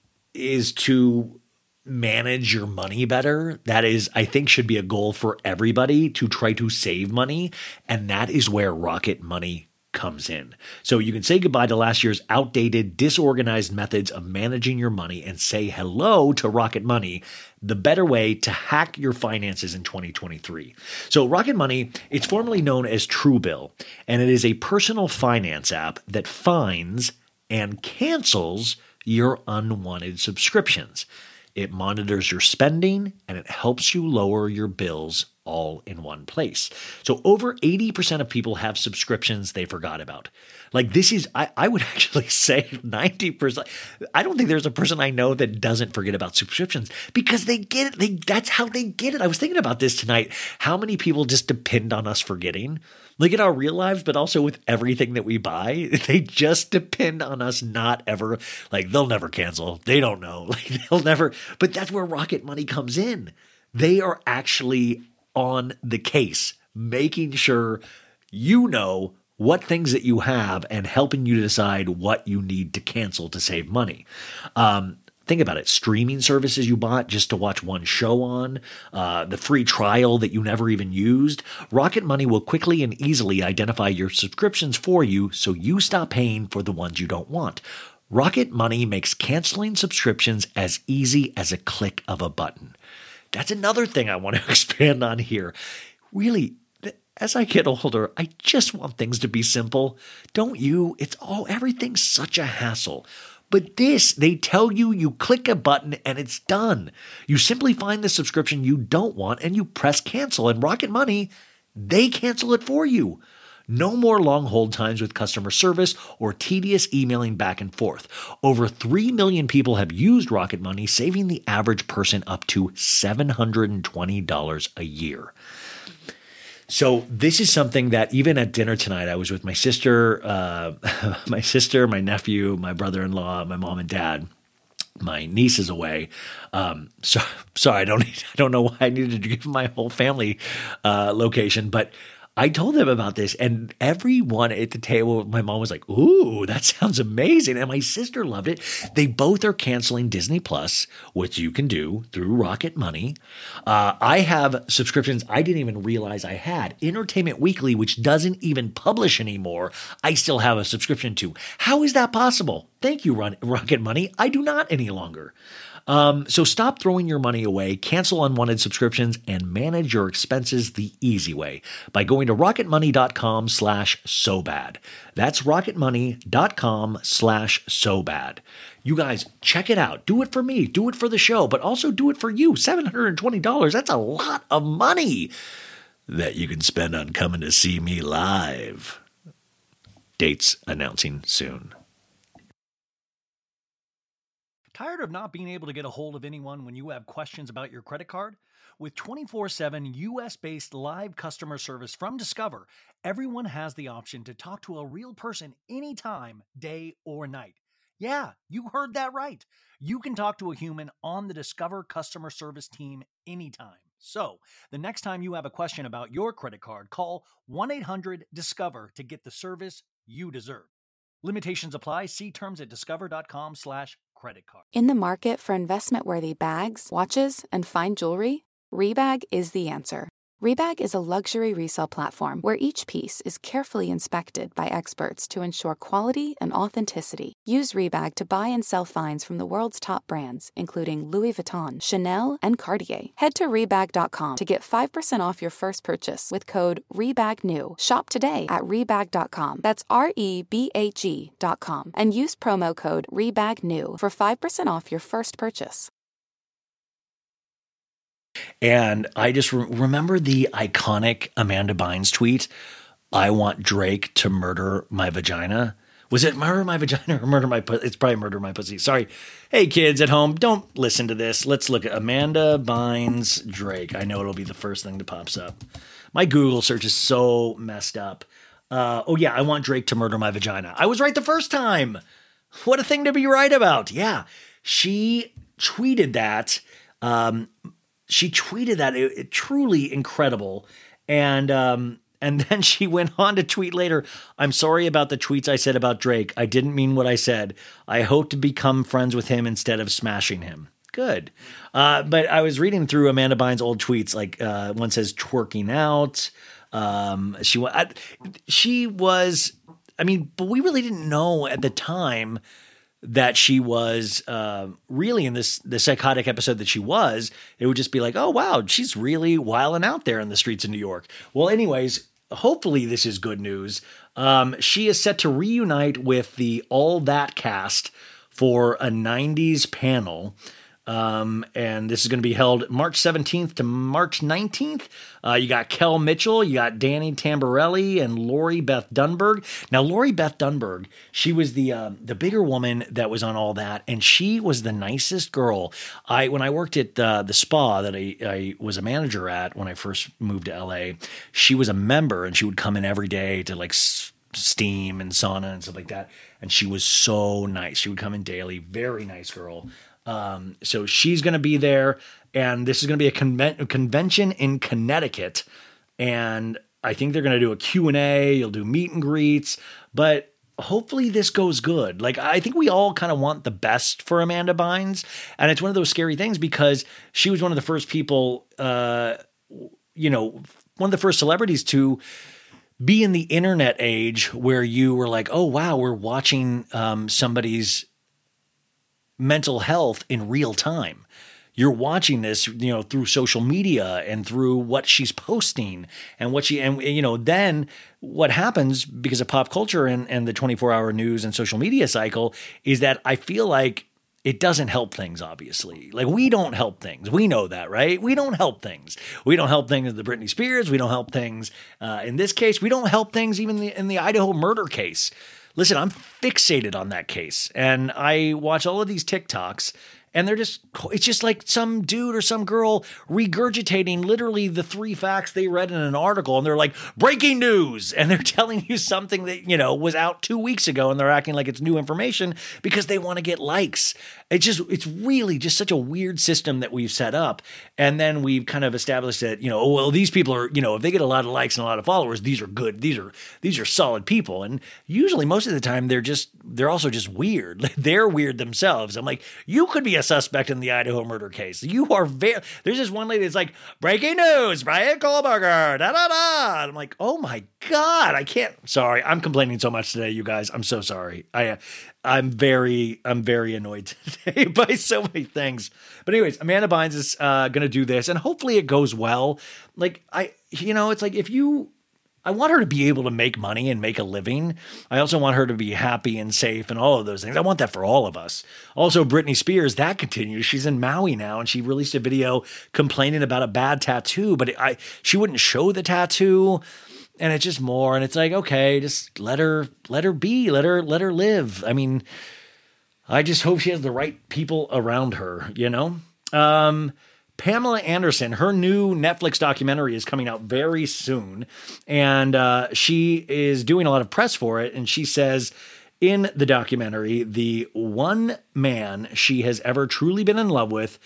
is to manage your money better. That is, I think, should be a goal for everybody, to try to save money. And that is where Rocket Money comes in. So you can say goodbye to last year's outdated, disorganized methods of managing your money and say hello to Rocket Money, the better way to hack your finances in twenty twenty-three. So Rocket Money, it's formerly known as Truebill, and it is a personal finance app that finds and cancels your unwanted subscriptions. It monitors your spending, and it helps you lower your bills all in one place. So over eighty percent of people have subscriptions they forgot about. Like this is, I, I would actually say ninety percent. I don't think there's a person I know that doesn't forget about subscriptions because they get it. They, that's how they get it. I was thinking about this tonight. How many people just depend on us forgetting? Like in our real lives, but also with everything that we buy, they just depend on us not ever, like they'll never cancel. They don't know. Like they'll never, but that's where Rocket Money comes in. They are actually on the case, making sure you know what things that you have and helping you decide what you need to cancel to save money. Um, Think about it. Streaming services you bought just to watch one show on, uh, the free trial that you never even used. Rocket Money will quickly and easily identify your subscriptions for you so you stop paying for the ones you don't want. Rocket Money makes canceling subscriptions as easy as a click of a button. That's another thing I want to expand on here. Really, as I get older, I just want things to be simple. Don't you? It's all, everything's such a hassle. But this, they tell you, you click a button and it's done. You simply find the subscription you don't want and you press cancel. And Rocket Money, they cancel it for you. No more long hold times with customer service or tedious emailing back and forth. Over three million people have used Rocket Money, saving the average person up to seven hundred twenty dollars a year. So this is something that even at dinner tonight, I was with my sister, uh, my sister, my nephew, my brother-in-law, my mom and dad. My niece is away. Um, so sorry, I don't I don't know why I needed to give my whole family uh, location, but I told them about this, and everyone at the table, my mom was like, ooh, that sounds amazing. And my sister loved it. They both are canceling Disney Plus, which you can do through Rocket Money. Uh, I have subscriptions I didn't even realize I had. Entertainment Weekly, which doesn't even publish anymore, I still have a subscription to. How is that possible? Thank you, Rocket Money. I do not any longer. Um, so stop throwing your money away, cancel unwanted subscriptions, and manage your expenses the easy way by going to rocketmoney.com slash so bad. That's rocketmoney.com slash so bad. You guys, check it out. Do it for me. Do it for the show, but also do it for you. seven hundred twenty dollars. That's a lot of money that you can spend on coming to see me live. Dates announcing soon. Tired of not being able to get a hold of anyone when you have questions about your credit card? With twenty-four seven U S-based live customer service from Discover, everyone has the option to talk to a real person anytime, day or night. Yeah, you heard that right. You can talk to a human on the Discover customer service team anytime. So, the next time you have a question about your credit card, call one eight hundred discover to get the service you deserve. Limitations apply. See terms at discover.com slash credit card. In the market for investment-worthy bags, watches, and fine jewelry, Rebag is the answer. Rebag is a luxury resale platform where each piece is carefully inspected by experts to ensure quality and authenticity. Use Rebag to buy and sell finds from the world's top brands, including Louis Vuitton, Chanel, and Cartier. Head to Rebag dot com to get five percent off your first purchase with code REBAGNEW. Shop today at Rebag dot com. That's R E B A G dot com. And use promo code REBAGNEW for five percent off your first purchase. And I just re- remember the iconic Amanda Bynes tweet, I want Drake to murder my vagina. Was it murder my vagina or murder my pussy? It's probably murder my pussy. Sorry. Hey, kids at home, don't listen to this. Let's look at Amanda Bynes Drake. I know it'll be the first thing that pops up. My Google search is so messed up. Uh, oh, yeah, I want Drake to murder my vagina. I was right the first time. What a thing to be right about. Yeah, she tweeted that. Um, She tweeted that, it, it truly incredible. And um, and then she went on to tweet later, I'm sorry about the tweets I said about Drake. I didn't mean what I said. I hope to become friends with him instead of smashing him. Good. Uh, but I was reading through Amanda Bynes' old tweets, like uh, one says twerking out. Um, she, I, she was, I mean, but we really didn't know at the time that she was uh, really in this the psychotic episode that she was. It would just be like, oh, wow, she's really wilding out there in the streets of New York. Well, anyways, hopefully this is good news. Um, she is set to reunite with the All That cast for a nineties panel. Um, and this is going to be held March seventeenth to March nineteenth. Uh, you got Kel Mitchell, you got Danny Tamborelli, and Lori Beth Dunberg. Now, Lori Beth Dunberg, she was the uh, the bigger woman that was on all that, and she was the nicest girl. I when I worked at uh, the spa that I, I was a manager at when I first moved to L A, she was a member, and she would come in every day to like s- steam and sauna and stuff like that. And she was so nice. She would come in daily. Very nice girl. Um, so she's going to be there, and this is going to be a, conven- a convention in Connecticut. And I think they're going to do a Q and A. You'll do meet and greets, but hopefully this goes good. Like, I think we all kind of want the best for Amanda Bynes. And it's one of those scary things because she was one of the first people, uh, you know, one of the first celebrities to be in the internet age where you were like, oh, wow, we're watching, um, somebody's mental health in real time. You're watching this, you know, through social media and through what she's posting and what she, and, you know, then what happens because of pop culture and, and the twenty-four hour news and social media cycle is that I feel like it doesn't help things, obviously. Like, we don't help things. We know that, right? We don't help things. We don't help things in the Britney Spears. We don't help things uh, in this case. We don't help things even in the, in the Idaho murder case. Listen, I'm fixated on that case, and I watch all of these TikToks, and they're just, it's just like some dude or some girl regurgitating literally the three facts they read in an article, and they're like, breaking news, and they're telling you something that, you know, was out two weeks ago, and they're acting like it's new information because they want to get likes. It's just, it's really just such a weird system that we've set up. And then we've kind of established that, you know, oh, well, these people are, you know, if they get a lot of likes and a lot of followers, these are good. These are, these are solid people. And usually most of the time they're just, they're also just weird. They're weird themselves. I'm like, you could be a suspect in the Idaho murder case. You are very, there's this one lady that's like, breaking news, Brian Kohlberger, da da da. And I'm like, oh my God, I can't, sorry. I'm complaining so much today, you guys. I'm so sorry. I, uh, I'm very, I'm very annoyed today by so many things. But anyways, Amanda Bynes is uh, going to do this, and hopefully it goes well. Like, I, you know, it's like if you, I want her to be able to make money and make a living. I also want her to be happy and safe and all of those things. I want that for all of us. Also, Britney Spears, that continues. She's in Maui now, and she released a video complaining about a bad tattoo, but it, I, she wouldn't show the tattoo. And it's just more, and it's like, okay, just let her, let her be, let her, let her live. I mean, I just hope she has the right people around her, you know? Um, Pamela Anderson, her new Netflix documentary is coming out very soon, and uh, she is doing a lot of press for it. And she says in the documentary, the one man she has ever truly been in love with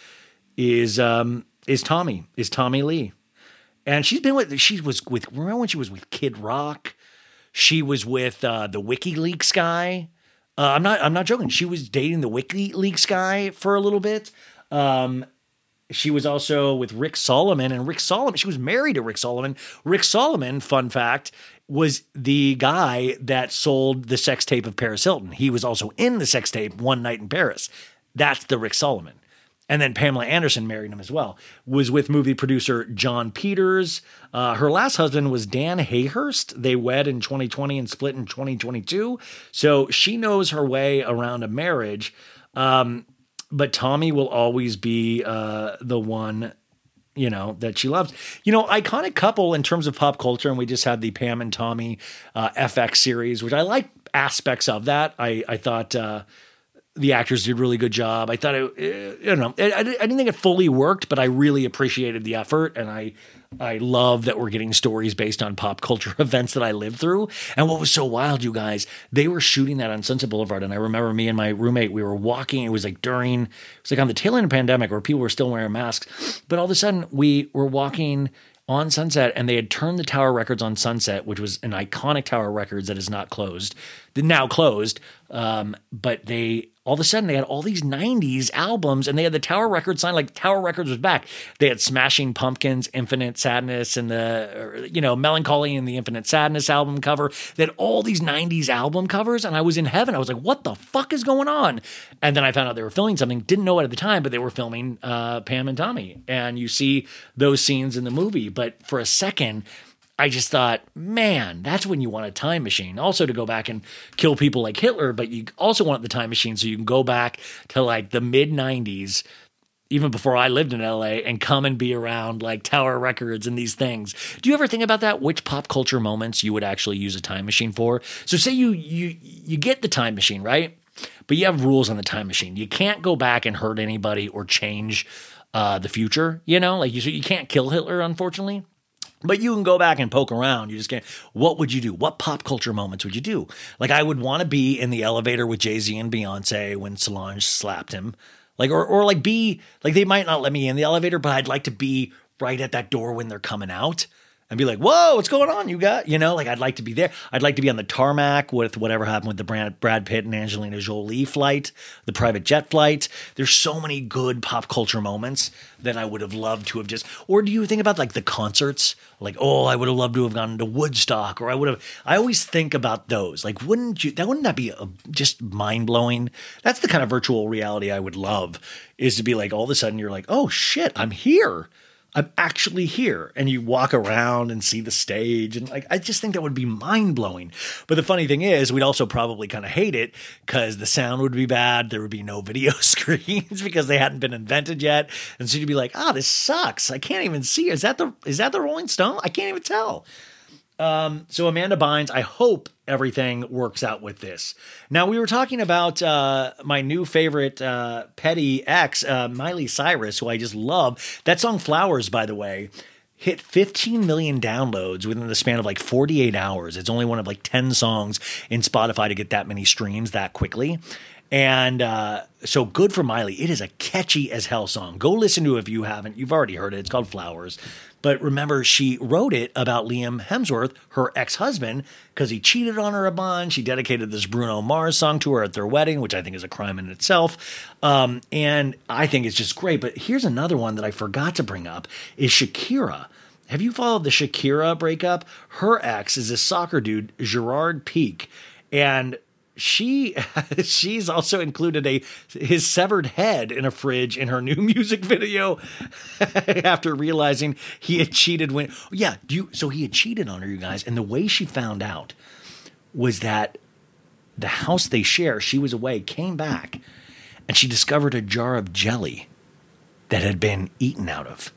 is um, is Tommy, is Tommy Lee. And she's been with, she was with, remember when she was with Kid Rock? She was with uh, the WikiLeaks guy. Uh, I'm not, I'm not joking. She was dating the WikiLeaks guy for a little bit. Um, she was also with Rick Solomon, and Rick Solomon, she was married to Rick Solomon. Rick Solomon, fun fact, was the guy that sold the sex tape of Paris Hilton. He was also in the sex tape One Night in Paris. That's the Rick Solomon. And then Pamela Anderson married him as well, was with movie producer John Peters. Uh, her last husband was Dan Hayhurst. They wed in twenty twenty and split in twenty twenty-two. So she knows her way around a marriage. Um, but Tommy will always be uh, the one, you know, that she loves. You know, iconic couple in terms of pop culture. And we just had the Pam and Tommy uh, F X series, which I like aspects of that. I, I thought... Uh, The actors did a really good job. I thought it, I don't know. I, I didn't think it fully worked, but I really appreciated the effort. And I, I love that we're getting stories based on pop culture events that I lived through. And what was so wild, you guys, they were shooting that on Sunset Boulevard. And I remember me and my roommate, we were walking. It was like during, it was like on the tail end of the pandemic where people were still wearing masks. But all of a sudden we were walking on Sunset, and they had turned the Tower Records on Sunset, which was an iconic Tower Records that is not closed, now closed. Um, but they, all of a sudden, they had all these nineties albums, and they had the Tower Records sign, like Tower Records was back. They had Smashing Pumpkins, Infinite Sadness, and the, you know, Melancholy and the Infinite Sadness album cover. They had all these nineties album covers, and I was in heaven. I was like, what the fuck is going on? And then I found out they were filming something. Didn't know it at the time, but they were filming uh, Pam and Tommy. And you see those scenes in the movie. But for a second, I just thought, man, that's when you want a time machine. Also to go back and kill people like Hitler, but you also want the time machine so you can go back to like the mid nineties even before I lived in L A, and come and be around like Tower Records and these things. Do you ever think about that? Which pop culture moments you would actually use a time machine for? So say you you you get the time machine, right? But you have rules on the time machine. You can't go back and hurt anybody or change uh, the future, you know? Like you, you can't kill Hitler, unfortunately. But you can go back and poke around. You just can't. What would you do? What pop culture moments would you do? Like I would want to be in the elevator with Jay-Z and Beyonce when Solange slapped him. Like, or, or like be, like they might not let me in the elevator, but I'd like to be right at that door when they're coming out and be like, whoa, what's going on? You got, you know, like I'd like to be there. I'd like to be on the tarmac with whatever happened with the Brad, Brad Pitt and Angelina Jolie flight, the private jet flight. There's so many good pop culture moments that I would have loved to have just, or do you think about like the concerts? Like, oh, I would have loved to have gone to Woodstock, or I would have, I always think about those. Like, wouldn't you, that wouldn't that be a, just mind blowing? That's the kind of virtual reality I would love, is to be like, all of a sudden you're like, oh shit, I'm here. I'm actually here. And you walk around and see the stage. And like, I just think that would be mind blowing. But the funny thing is, we'd also probably kind of hate it because the sound would be bad. There would be no video screens because they hadn't been invented yet. And so you'd be like, ah, oh, this sucks. I can't even see. Is that the, is that the Rolling Stone? I can't even tell. Um, so Amanda Bynes, I hope everything works out with this. Now, we were talking about uh, my new favorite uh, petty ex, uh, Miley Cyrus, who I just love. That song Flowers, by the way, hit fifteen million downloads within the span of like forty-eight hours. It's only one of like ten songs in Spotify to get that many streams that quickly. And uh, so good for Miley. It is a catchy as hell song. Go listen to it if you haven't. You've already heard it. It's called Flowers. But remember, she wrote it about Liam Hemsworth, her ex-husband, because he cheated on her a bunch. She dedicated this Bruno Mars song to her at their wedding, which I think is a crime in itself. Um, and I think it's just great. But here's another one that I forgot to bring up is Shakira. Have you followed the Shakira breakup? Her ex is this soccer dude, Gerard Piqué. And She she's also included a his severed head in a fridge in her new music video after realizing he had cheated when yeah do you, so he had cheated on her, you guys, and the way she found out was that the house they share, she was away, came back, and she discovered a jar of jelly that had been eaten out of,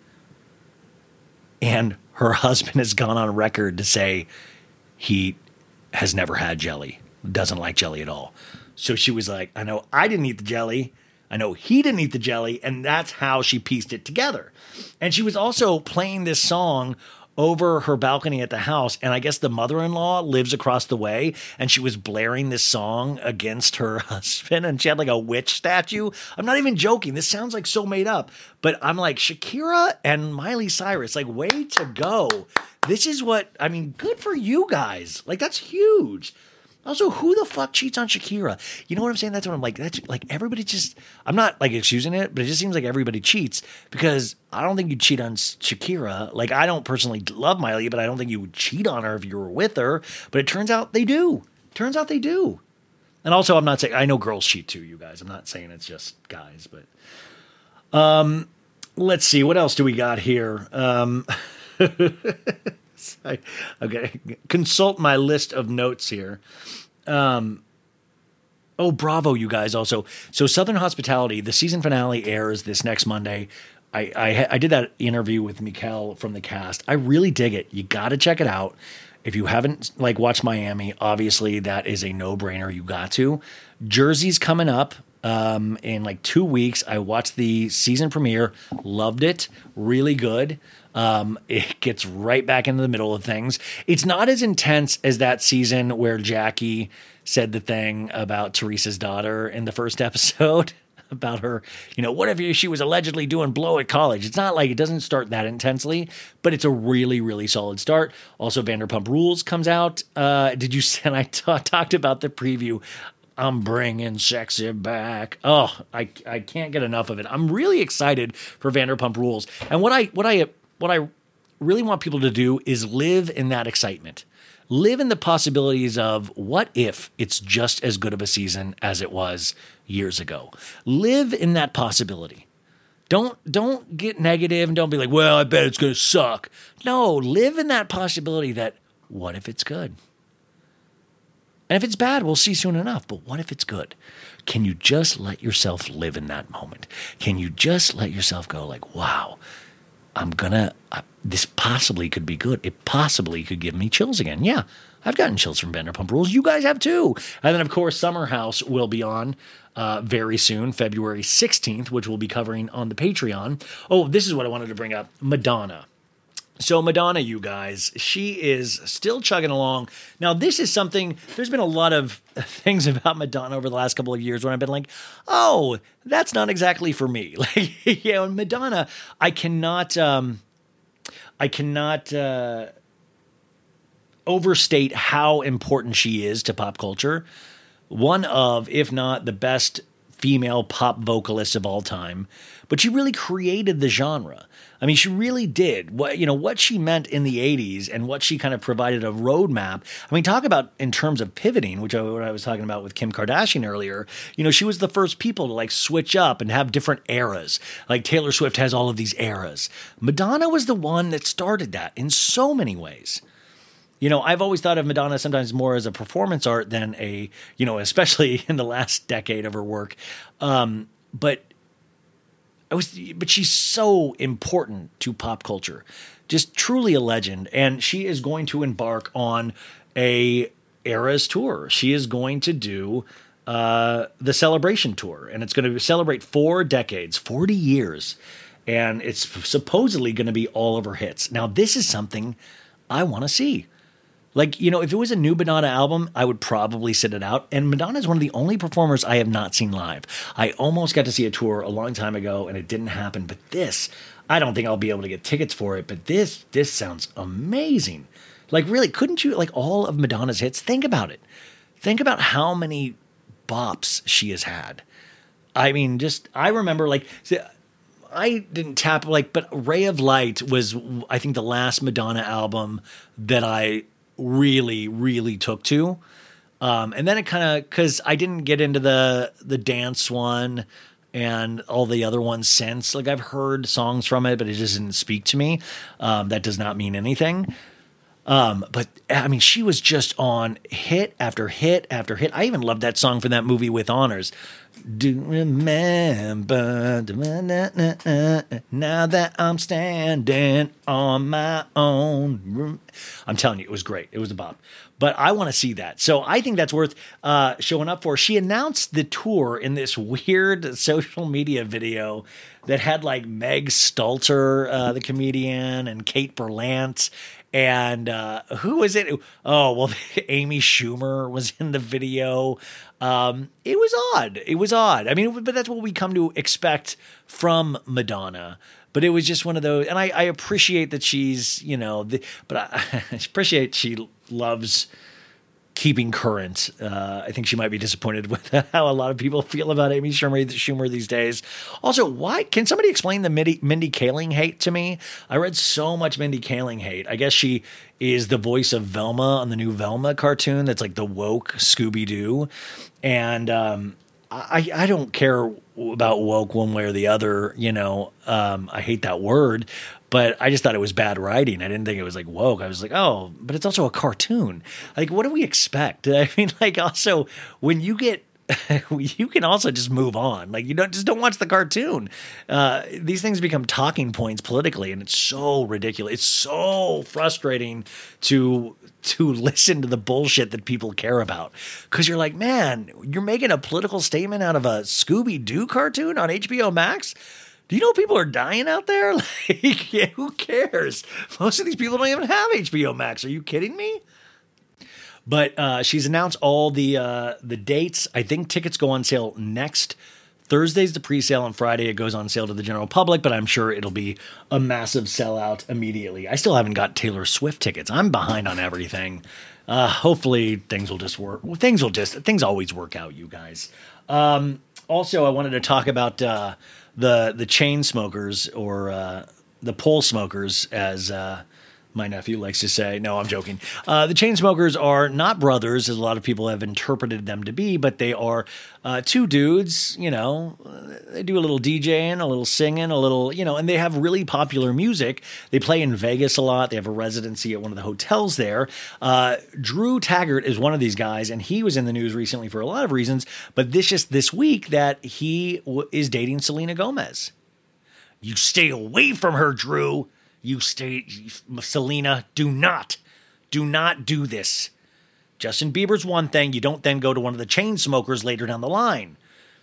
and her husband has gone on record to say he has never had jelly. Doesn't like jelly at all. So she was like, I know I didn't eat the jelly. I know he didn't eat the jelly. And that's how she pieced it together. And she was also playing this song over her balcony at the house. And I guess the mother-in-law lives across the way. And she was blaring this song against her husband. And she had like a witch statue. I'm not even joking. This sounds like so made up. But I'm like, Shakira and Miley Cyrus, like, way to go. This is what, I mean, good for you guys. Like, that's huge. Also, who the fuck cheats on Shakira? You know what I'm saying? That's what I'm like. That's like everybody just, I'm not like excusing it, but it just seems like everybody cheats because I don't think you cheat on Shakira. Like, I don't personally love Miley, but I don't think you would cheat on her if you were with her. But it turns out they do. Turns out they do. And also, I'm not saying, I know girls cheat too, you guys. I'm not saying it's just guys, but um, let's see. What else do we got here? Um, I, okay, consult my list of notes here. Um, oh, bravo, you guys! Also, so Southern Hospitality, the season finale airs this next Monday. I I, I did that interview with Mikkel from the cast. I really dig it. You got to check it out. If you haven't like watched Miami, obviously that is a no brainer. You got to. Jersey's coming up. Um, in like two weeks, I watched the season premiere, loved it, really good. Um, it gets right back into the middle of things. It's not as intense as that season where Jackie said the thing about Teresa's daughter in the first episode about her, you know, what if she was allegedly doing blow at college? It's not like it doesn't start that intensely, but it's a really, really solid start. Also, Vanderpump Rules comes out. Uh, did you, and I t- talked about the preview. I'm bringing sexy back. Oh, I I can't get enough of it. I'm really excited for Vanderpump Rules. And what I what I what I really want people to do is live in that excitement. Live in the possibilities of what if it's just as good of a season as it was years ago. Live in that possibility. Don't don't get negative and don't be like, well, I bet it's going to suck. No, live in that possibility that what if it's good? And if it's bad, we'll see soon enough. But what if it's good? Can you just let yourself live in that moment? Can you just let yourself go like, wow, I'm gonna, uh, this possibly could be good. It possibly could give me chills again. Yeah, I've gotten chills from Vanderpump Rules. You guys have too. And then, of course, Summer House will be on uh, very soon, February sixteenth, which we'll be covering on the Patreon. Oh, this is what I wanted to bring up. Madonna. So Madonna, you guys, she is still chugging along. Now, this is something, there's been a lot of things about Madonna over the last couple of years where I've been like, oh, that's not exactly for me. Like, you know, Madonna, I cannot, um, I cannot uh, overstate how important she is to pop culture. One of, if not the best female pop vocalists of all time, but she really created the genre. I mean, she really did. What, you know, what she meant in the eighties and what she kind of provided a roadmap. I mean, talk about in terms of pivoting, which I, what I was talking about with Kim Kardashian earlier. You know, she was the first people to like switch up and have different eras. Like Taylor Swift has all of these eras. Madonna was the one that started that in so many ways. You know, I've always thought of Madonna sometimes more as a performance art than a, you know, especially in the last decade of her work. Um, but I was, but she's so important to pop culture, just truly a legend. And she is going to embark on a Eras tour. She is going to do uh, the Celebration tour, and it's going to celebrate four decades, forty years. And it's supposedly going to be all of her hits. Now, this is something I want to see. Like, you know, if it was a new Madonna album, I would probably sit it out. And Madonna is one of the only performers I have not seen live. I almost got to see a tour a long time ago, and it didn't happen. But this, I don't think I'll be able to get tickets for it. But this, this sounds amazing. Like, really, couldn't you, like, all of Madonna's hits? Think about it. Think about how many bops she has had. I mean, just, I remember, like, I didn't tap, like, but Ray of Light was, I think, the last Madonna album that I really, really took to. Um, and then it kind of, because I didn't get into the the dance one and all the other ones since. Like, I've heard songs from it, but it just didn't speak to me. Um, that does not mean anything. Um, but, I mean, she was just on hit after hit after hit. I even loved that song from that movie With Honors. Do remember now that I'm standing on my own. I'm telling you, it was great. It was a bop. But I want to see that. So I think that's worth uh, showing up for. She announced the tour in this weird social media video that had like Meg Stalter, uh, the comedian, and Kate Berlant. And uh, who was it? Oh, well, Amy Schumer was in the video. Um, it was odd. It was odd. I mean, but that's what we come to expect from Madonna. But it was just one of those, and I, I appreciate that she's, you know, the, but I, I appreciate she loves keeping current. Uh, I think she might be disappointed with how a lot of people feel about Amy Schumer, Schumer these days. Also, why can somebody explain the Mindy, Mindy Kaling hate to me? I read so much Mindy Kaling hate. I guess she is the voice of Velma on the new Velma cartoon. That's like the woke Scooby-Doo. And um, I, I don't care about woke one way or the other. You know, um, I hate that word. But I just thought it was bad writing. I didn't think it was like woke. I was like, oh, but it's also a cartoon. Like, what do we expect? I mean, like, also, when you get, you can also just move on. Like, you don't just don't watch the cartoon. Uh, these things become talking points politically, and it's so ridiculous. It's so frustrating to to listen to the bullshit that people care about. Because you're like, man, you're making a political statement out of a Scooby-Doo cartoon on H B O Max? Do you know people are dying out there? Like, yeah, who cares? Most of these people don't even have H B O Max. Are you kidding me? But uh, she's announced all the uh, the dates. I think tickets go on sale next Thursday's the pre-sale, and Friday it goes on sale to the general public, but I'm sure it'll be a massive sellout immediately. I still haven't got Taylor Swift tickets. I'm behind on everything. Uh, hopefully things will just work. Well, things will just, things always work out, you guys. Um, also, I wanted to talk about uh, the the chain smokers, or uh, the pole smokers, as uh, my nephew likes to say. No, I'm joking. Uh, the Chainsmokers are not brothers, as a lot of people have interpreted them to be, but they are uh, two dudes, you know, they do a little DJing, a little singing, a little, you know, and they have really popular music. They play in Vegas a lot. They have a residency at one of the hotels there. Uh, Drew Taggart is one of these guys, and he was in the news recently for a lot of reasons, but this just this week that he w- is dating Selena Gomez. You stay away from her, Drew. You stay, Selena, do not, do not do this. Justin Bieber's one thing. You don't then go to one of the Chainsmokers later down the line.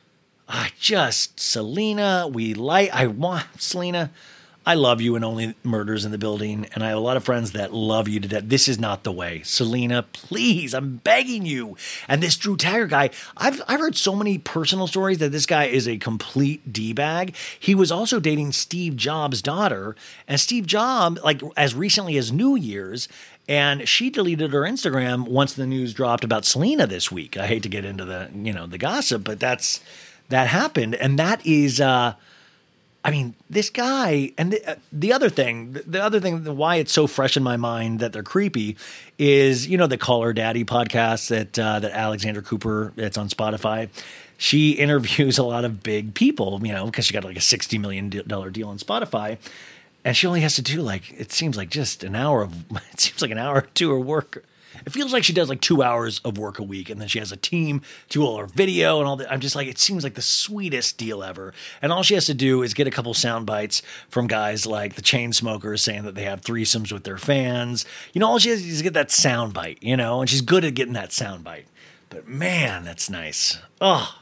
I just, Selena, we like, I want, Selena, I love you and Only Murders in the Building. And I have a lot of friends that love you to death. This is not the way. Selena, please, I'm begging you. And this Drew Taggart guy, I've I've heard so many personal stories that this guy is a complete D-bag. He was also dating Steve Jobs' daughter. And Steve Jobs, like as recently as New Year's, and she deleted her Instagram once the news dropped about Selena this week. I hate to get into the, you know, the gossip, but that's, that happened. And that is, uh, I mean, this guy, and the, uh, the other thing, the other thing, why it's so fresh in my mind that they're creepy is, you know, the Call Her Daddy podcast that uh, that Alexandra Cooper, it's on Spotify. She interviews a lot of big people, you know, because she got like a sixty million dollars deal on Spotify. And she only has to do like, it seems like just an hour of, it seems like an hour or two of work. It feels like she does like two hours of work a week, and then she has a team to all her video and all that. I'm just like, it seems like the sweetest deal ever. And all she has to do is get a couple sound bites from guys like the Chainsmokers saying that they have threesomes with their fans. You know, all she has to do is get that sound bite, you know, and she's good at getting that sound bite. But man, that's nice. Oh,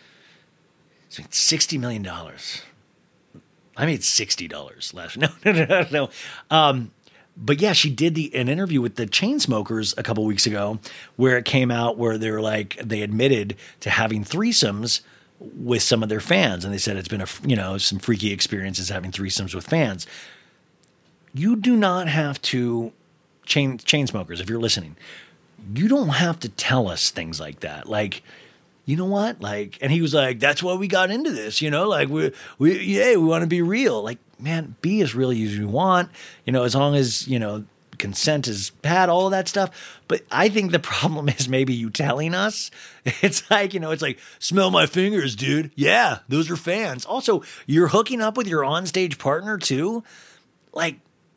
it's like sixty million dollars. I made sixty dollars last. No, no, no, no, no. Um, But yeah, she did the an interview with the Chainsmokers a couple weeks ago where it came out where they were like, they admitted to having threesomes with some of their fans. And they said it's been a, you know, some freaky experiences having threesomes with fans. You do not have to, chain Chainsmokers, if you're listening, you don't have to tell us things like that. Like, you know what? Like, and he was like, that's why we got into this, you know, like we, we, yeah, we want to be real. Like, man, be as real as you want, you know, as long as, you know, consent is had, all of that stuff. But I think the problem is maybe you telling us. It's like, you know, it's like, smell my fingers, dude. Yeah, those are fans. Also, you're hooking up with your onstage partner too. Like,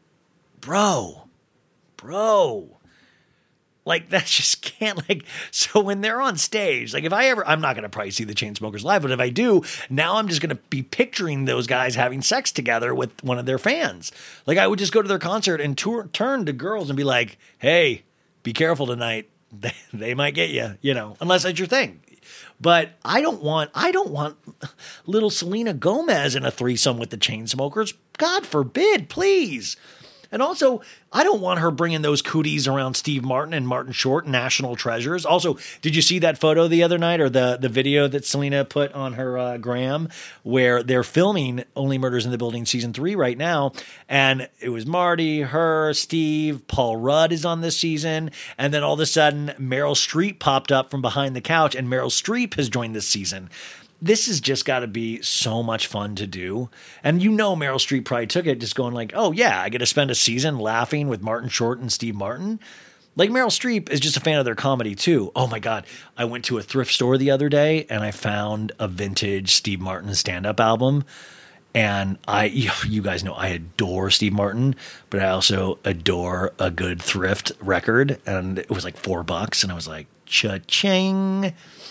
bro, bro. Like, that just can't, like, so when they're on stage, like, if I ever, I'm not going to probably see the Chainsmokers live, but if I do, now I'm just going to be picturing those guys having sex together with one of their fans. Like, I would just go to their concert and tour, turn to girls and be like, hey, be careful tonight. They, they might get you, you know, unless that's your thing. But I don't want, I don't want little Selena Gomez in a threesome with the Chainsmokers. God forbid, please. And also, I don't want her bringing those cooties around Steve Martin and Martin Short, national treasures. Also, did you see that photo the other night, or the, the video that Selena put on her uh, gram, where they're filming Only Murders in the Building season three right now? And it was Marty, her, Steve, Paul Rudd is on this season. And then all of a sudden, Meryl Streep popped up from behind the couch, and Meryl Streep has joined this season. This has just got to be so much fun to do. And you know Meryl Streep probably took it just going like, oh yeah, I get to spend a season laughing with Martin Short and Steve Martin. Like, Meryl Streep is just a fan of their comedy too. Oh my God. I went to a thrift store the other day and I found a vintage Steve Martin stand-up album. And I, you guys know I adore Steve Martin, but I also adore a good thrift record. And it was like four bucks. And I was like, cha-ching.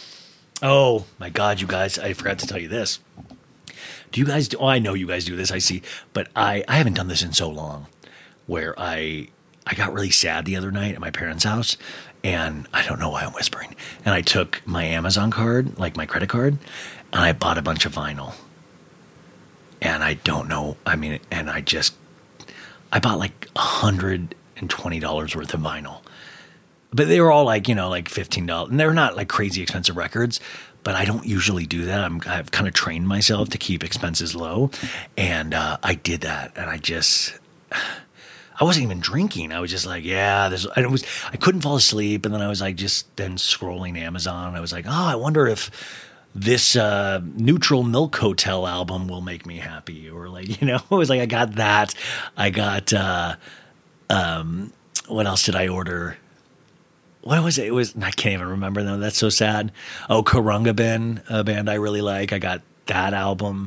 Oh my God, you guys, I forgot to tell you this. Do you guys do, oh, I know you guys do this, I see, but I, I haven't done this in so long, where I, I got really sad the other night at my parents' house, and I don't know why I'm whispering. And I took my Amazon card, like my credit card, and I bought a bunch of vinyl. And I don't know, I mean, and I just, I bought like one hundred twenty dollars worth of vinyl. But they were all like, you know, like fifteen dollars. And they're not like crazy expensive records, but I don't usually do that. I'm, I've kind of trained myself to keep expenses low. And uh, I did that. And I just, I wasn't even drinking. I was just like, yeah, this, and it was, I couldn't fall asleep. And then I was like, just then scrolling Amazon. I was like, oh, I wonder if this uh, Neutral Milk Hotel album will make me happy. Or like, you know, it was like, I got that. I got, uh, Um, what else did I order? What was it? It was, I can't even remember them. That's so sad. Oh, Karungabin, a band I really like. I got that album.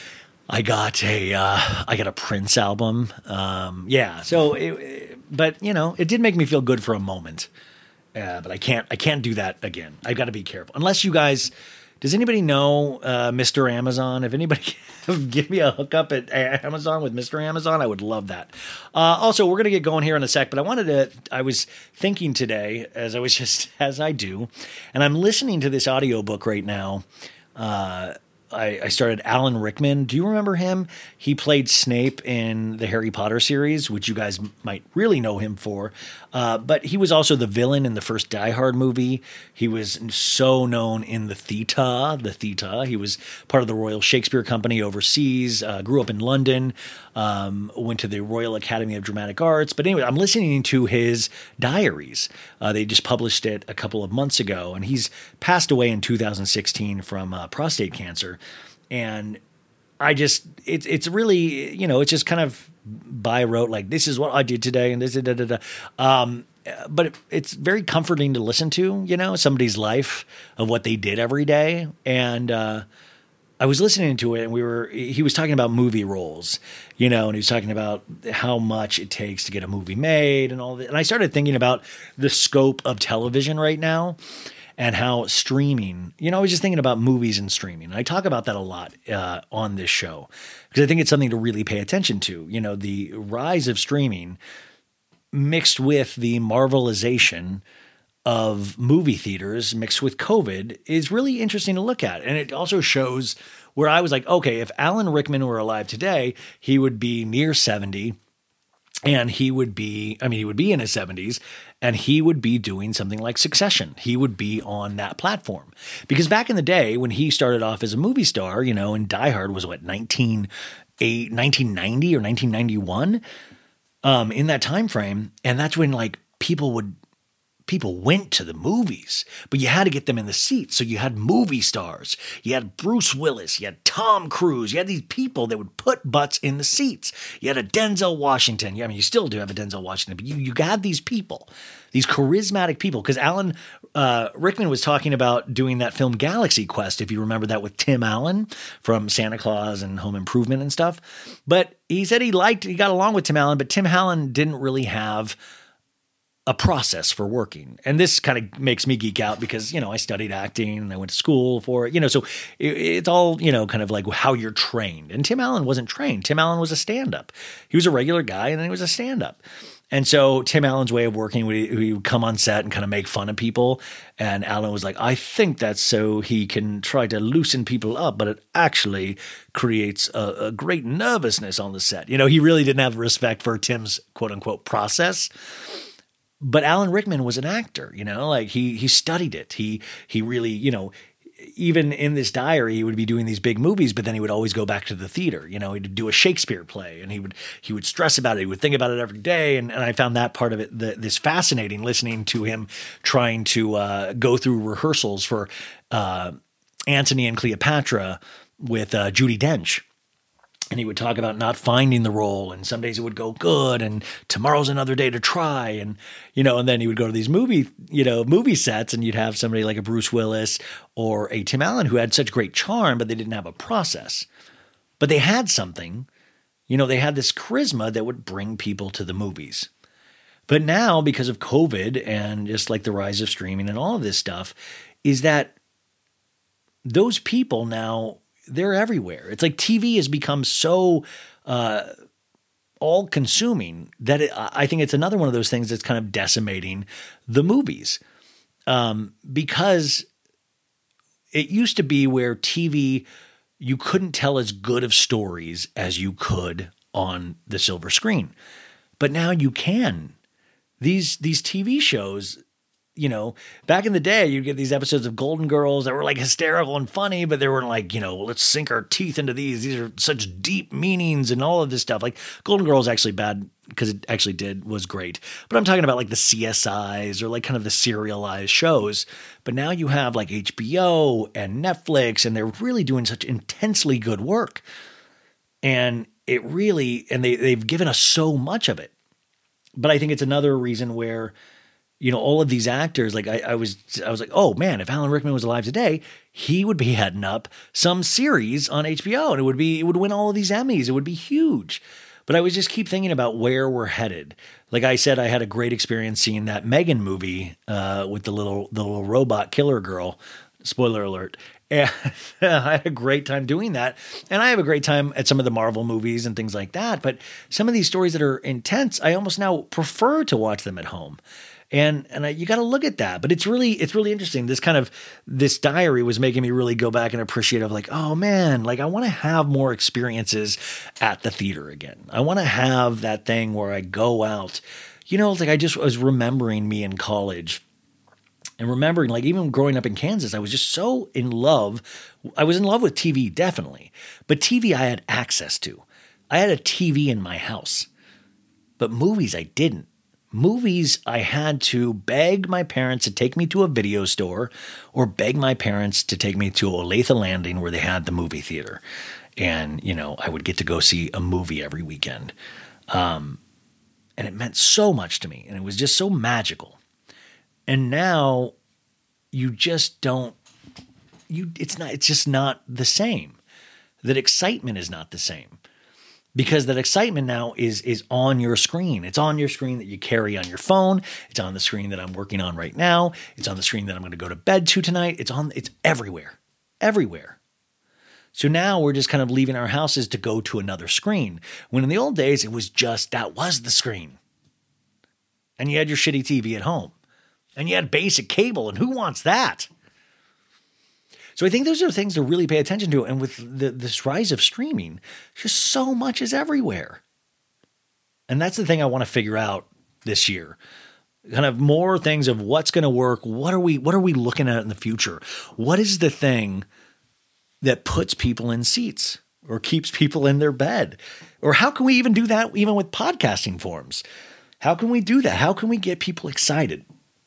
I got a, uh, I got a Prince album. Um, yeah. So, it, it, but you know, it did make me feel good for a moment. Uh, but I can't, I can't do that again. I got to be careful. Unless you guys, does anybody know uh, Mister Amazon? If anybody give me a hookup at Amazon with Mister Amazon, I would love that. Uh, also, we're going to get going here in a sec, but I wanted to, I was thinking today, as I was just, as I do, and I'm listening to this audiobook right now. Uh, I, I started Alan Rickman. Do you remember him? He played Snape in the Harry Potter series, which you guys might really know him for. Uh, but he was also the villain in the first Die Hard movie. He was so known in the Theta, the Theta. He was part of the Royal Shakespeare Company overseas, uh, grew up in London, um, went to the Royal Academy of Dramatic Arts. But anyway, I'm listening to his diaries. Uh, they just published it a couple of months ago, and he's passed away in two thousand sixteen from uh, prostate cancer. And I just, it's it's really, you know, it's just kind of by rote, like, this is what I did today, and this is da da da. Um, but it, it's very comforting to listen to, you know, somebody's life of what they did every day. And uh, I was listening to it, and we were, he was talking about movie roles, you know, and he was talking about how much it takes to get a movie made and all that. And I started thinking about the scope of television right now. And how streaming, you know, I was just thinking about movies and streaming. And I talk about that a lot uh, on this show because I think it's something to really pay attention to. You know, the rise of streaming mixed with the marvelization of movie theaters mixed with COVID is really interesting to look at. And it also shows where I was like, okay, if Alan Rickman were alive today, he would be near seventy. And he would be, I mean, he would be in his seventies, and he would be doing something like Succession. He would be on that platform. Because back in the day, when he started off as a movie star, you know, and Die Hard was what, nineteen ninety or nineteen ninety-one, um, in that time frame. And that's when, like, people would, people went to the movies, but you had to get them in the seats. So you had movie stars. You had Bruce Willis. You had Tom Cruise. You had these people that would put butts in the seats. You had a Denzel Washington. Yeah, I mean, you still do have a Denzel Washington, but you, you had these people, these charismatic people. Because Alan uh, Rickman was talking about doing that film Galaxy Quest, if you remember that, with Tim Allen from Santa Claus and Home Improvement and stuff. But he said he liked, he got along with Tim Allen, but Tim Allen didn't really have a process for working. And this kind of makes me geek out because, you know, I studied acting and I went to school for it, you know, so it, it's all, you know, kind of like how you're trained. And Tim Allen wasn't trained. Tim Allen was a stand-up. He was a regular guy and then he was a stand-up. And so Tim Allen's way of working, we, we would come on set and kind of make fun of people. And Allen was like, I think that's so he can try to loosen people up, but it actually creates a, a great nervousness on the set. You know, he really didn't have respect for Tim's quote unquote process. But Alan Rickman was an actor, you know, like he he studied it. He he really, you know, even in this diary, he would be doing these big movies, but then he would always go back to the theater. You know, he'd do a Shakespeare play, and he would he would stress about it. He would think about it every day, and, and I found that part of it the, this fascinating. Listening to him trying to uh, go through rehearsals for uh, Antony and Cleopatra with uh, Judi Dench. And he would talk about not finding the role, and some days it would go good, and tomorrow's another day to try, and you know, and then he would go to these movie, you know, movie sets, and you'd have somebody like a Bruce Willis or a Tim Allen who had such great charm, but they didn't have a process, but they had something, you know, they had this charisma that would bring people to the movies. But now, because of COVID and just like the rise of streaming and all of this stuff, is that those people now, they're everywhere. It's like T V has become so uh, all-consuming that it, I think it's another one of those things that's kind of decimating the movies. Um, because it used to be where T V, you couldn't tell as good of stories as you could on the silver screen. But now you can. These, these T V shows, you know, back in the day, you get these episodes of Golden Girls that were like hysterical and funny, but they weren't like, you know, let's sink our teeth into these. These are such deep meanings and all of this stuff. Like Golden Girls actually bad because it actually did was great. But I'm talking about like the C S Is or like kind of the serialized shows. But now you have like H B O and Netflix, and they're really doing such intensely good work. And it really, and they, they've given us so much of it. but I think it's another reason where, you know, all of these actors, like I, I was, I was like, oh man, if Alan Rickman was alive today, he would be heading up some series on H B O, and it would be, it would win all of these Emmys. It would be huge. But I was just keep thinking about where we're headed. Like I said, I had a great experience seeing that Megan movie uh, with the little, the little robot killer girl. Spoiler alert. And I had a great time doing that. And I have a great time at some of the Marvel movies and things like that. But some of these stories that are intense, I almost now prefer to watch them at home. And and I, you got to look at that. But it's really it's really interesting. This kind of this diary was making me really go back and appreciate of like, oh man, like I want to have more experiences at the theater again. I want to have that thing where I go out. You know, like I just was remembering me in college. And remembering, like, even growing up in Kansas, I was just so in love. I was in love with T V, definitely. But T V I had access to. I had a T V in my house. But movies, I didn't. Movies, I had to beg my parents to take me to a video store or beg my parents to take me to Olathe Landing where they had the movie theater. And, you know, I would get to go see a movie every weekend. Um, and it meant so much to me. And it was just so magical. And now you just don't, you, it's not, it's just not the same. That excitement is not the same because that excitement now is, is on your screen. It's on your screen that you carry on your phone. It's on the screen that I'm working on right now. It's on the screen that I'm going to go to bed to tonight. It's on, it's everywhere, everywhere. So now we're just kind of leaving our houses to go to another screen. When in the old days, it was just, that was the screen. And you had your shitty T V at home. And you had basic cable, and who wants that? So I think those are things to really pay attention to. And with the, this rise of streaming, just so much is everywhere. And that's the thing I want to figure out this year. Kind of more things of what's going to work. What are we, what are we looking at in the future? What is the thing that puts people in seats or keeps people in their bed? Or how can we even do that even with podcasting forums? How can we do that? How can we get people excited?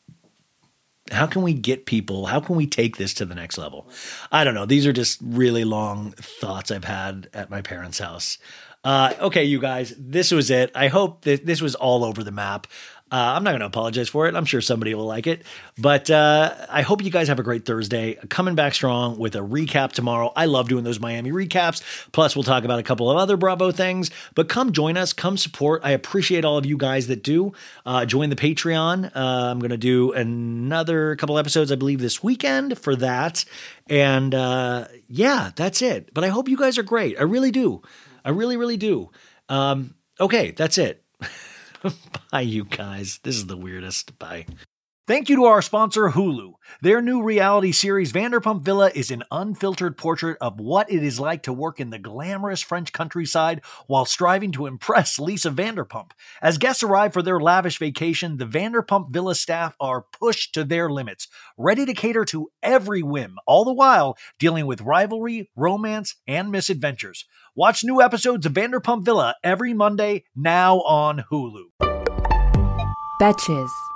How can we get people, how can we take this to the next level? I don't know. These are just really long thoughts I've had at my parents' house. Uh, okay, you guys, this was it. I hope that this was all over the map. Uh, I'm not going to apologize for it. I'm sure somebody will like it. But uh, I hope you guys have a great Thursday. Coming back strong with a recap tomorrow. I love doing those Miami recaps. Plus, we'll talk about a couple of other Bravo things. But come join us. Come support. I appreciate all of you guys that do. Uh, join the Patreon. Uh, I'm going to do another couple episodes, I believe, this weekend for that. And uh, yeah, that's it. But I hope you guys are great. I really do. I really, really do. Um, okay, that's it. Bye, you guys. This is the weirdest. Bye. Thank you to our sponsor, Hulu. Their new reality series, Vanderpump Villa, is an unfiltered portrait of what it is like to work in the glamorous French countryside while striving to impress Lisa Vanderpump. As guests arrive for their lavish vacation, the Vanderpump Villa staff are pushed to their limits, ready to cater to every whim, all the while dealing with rivalry, romance, and misadventures. Watch new episodes of Vanderpump Villa every Monday, now on Hulu. Betches.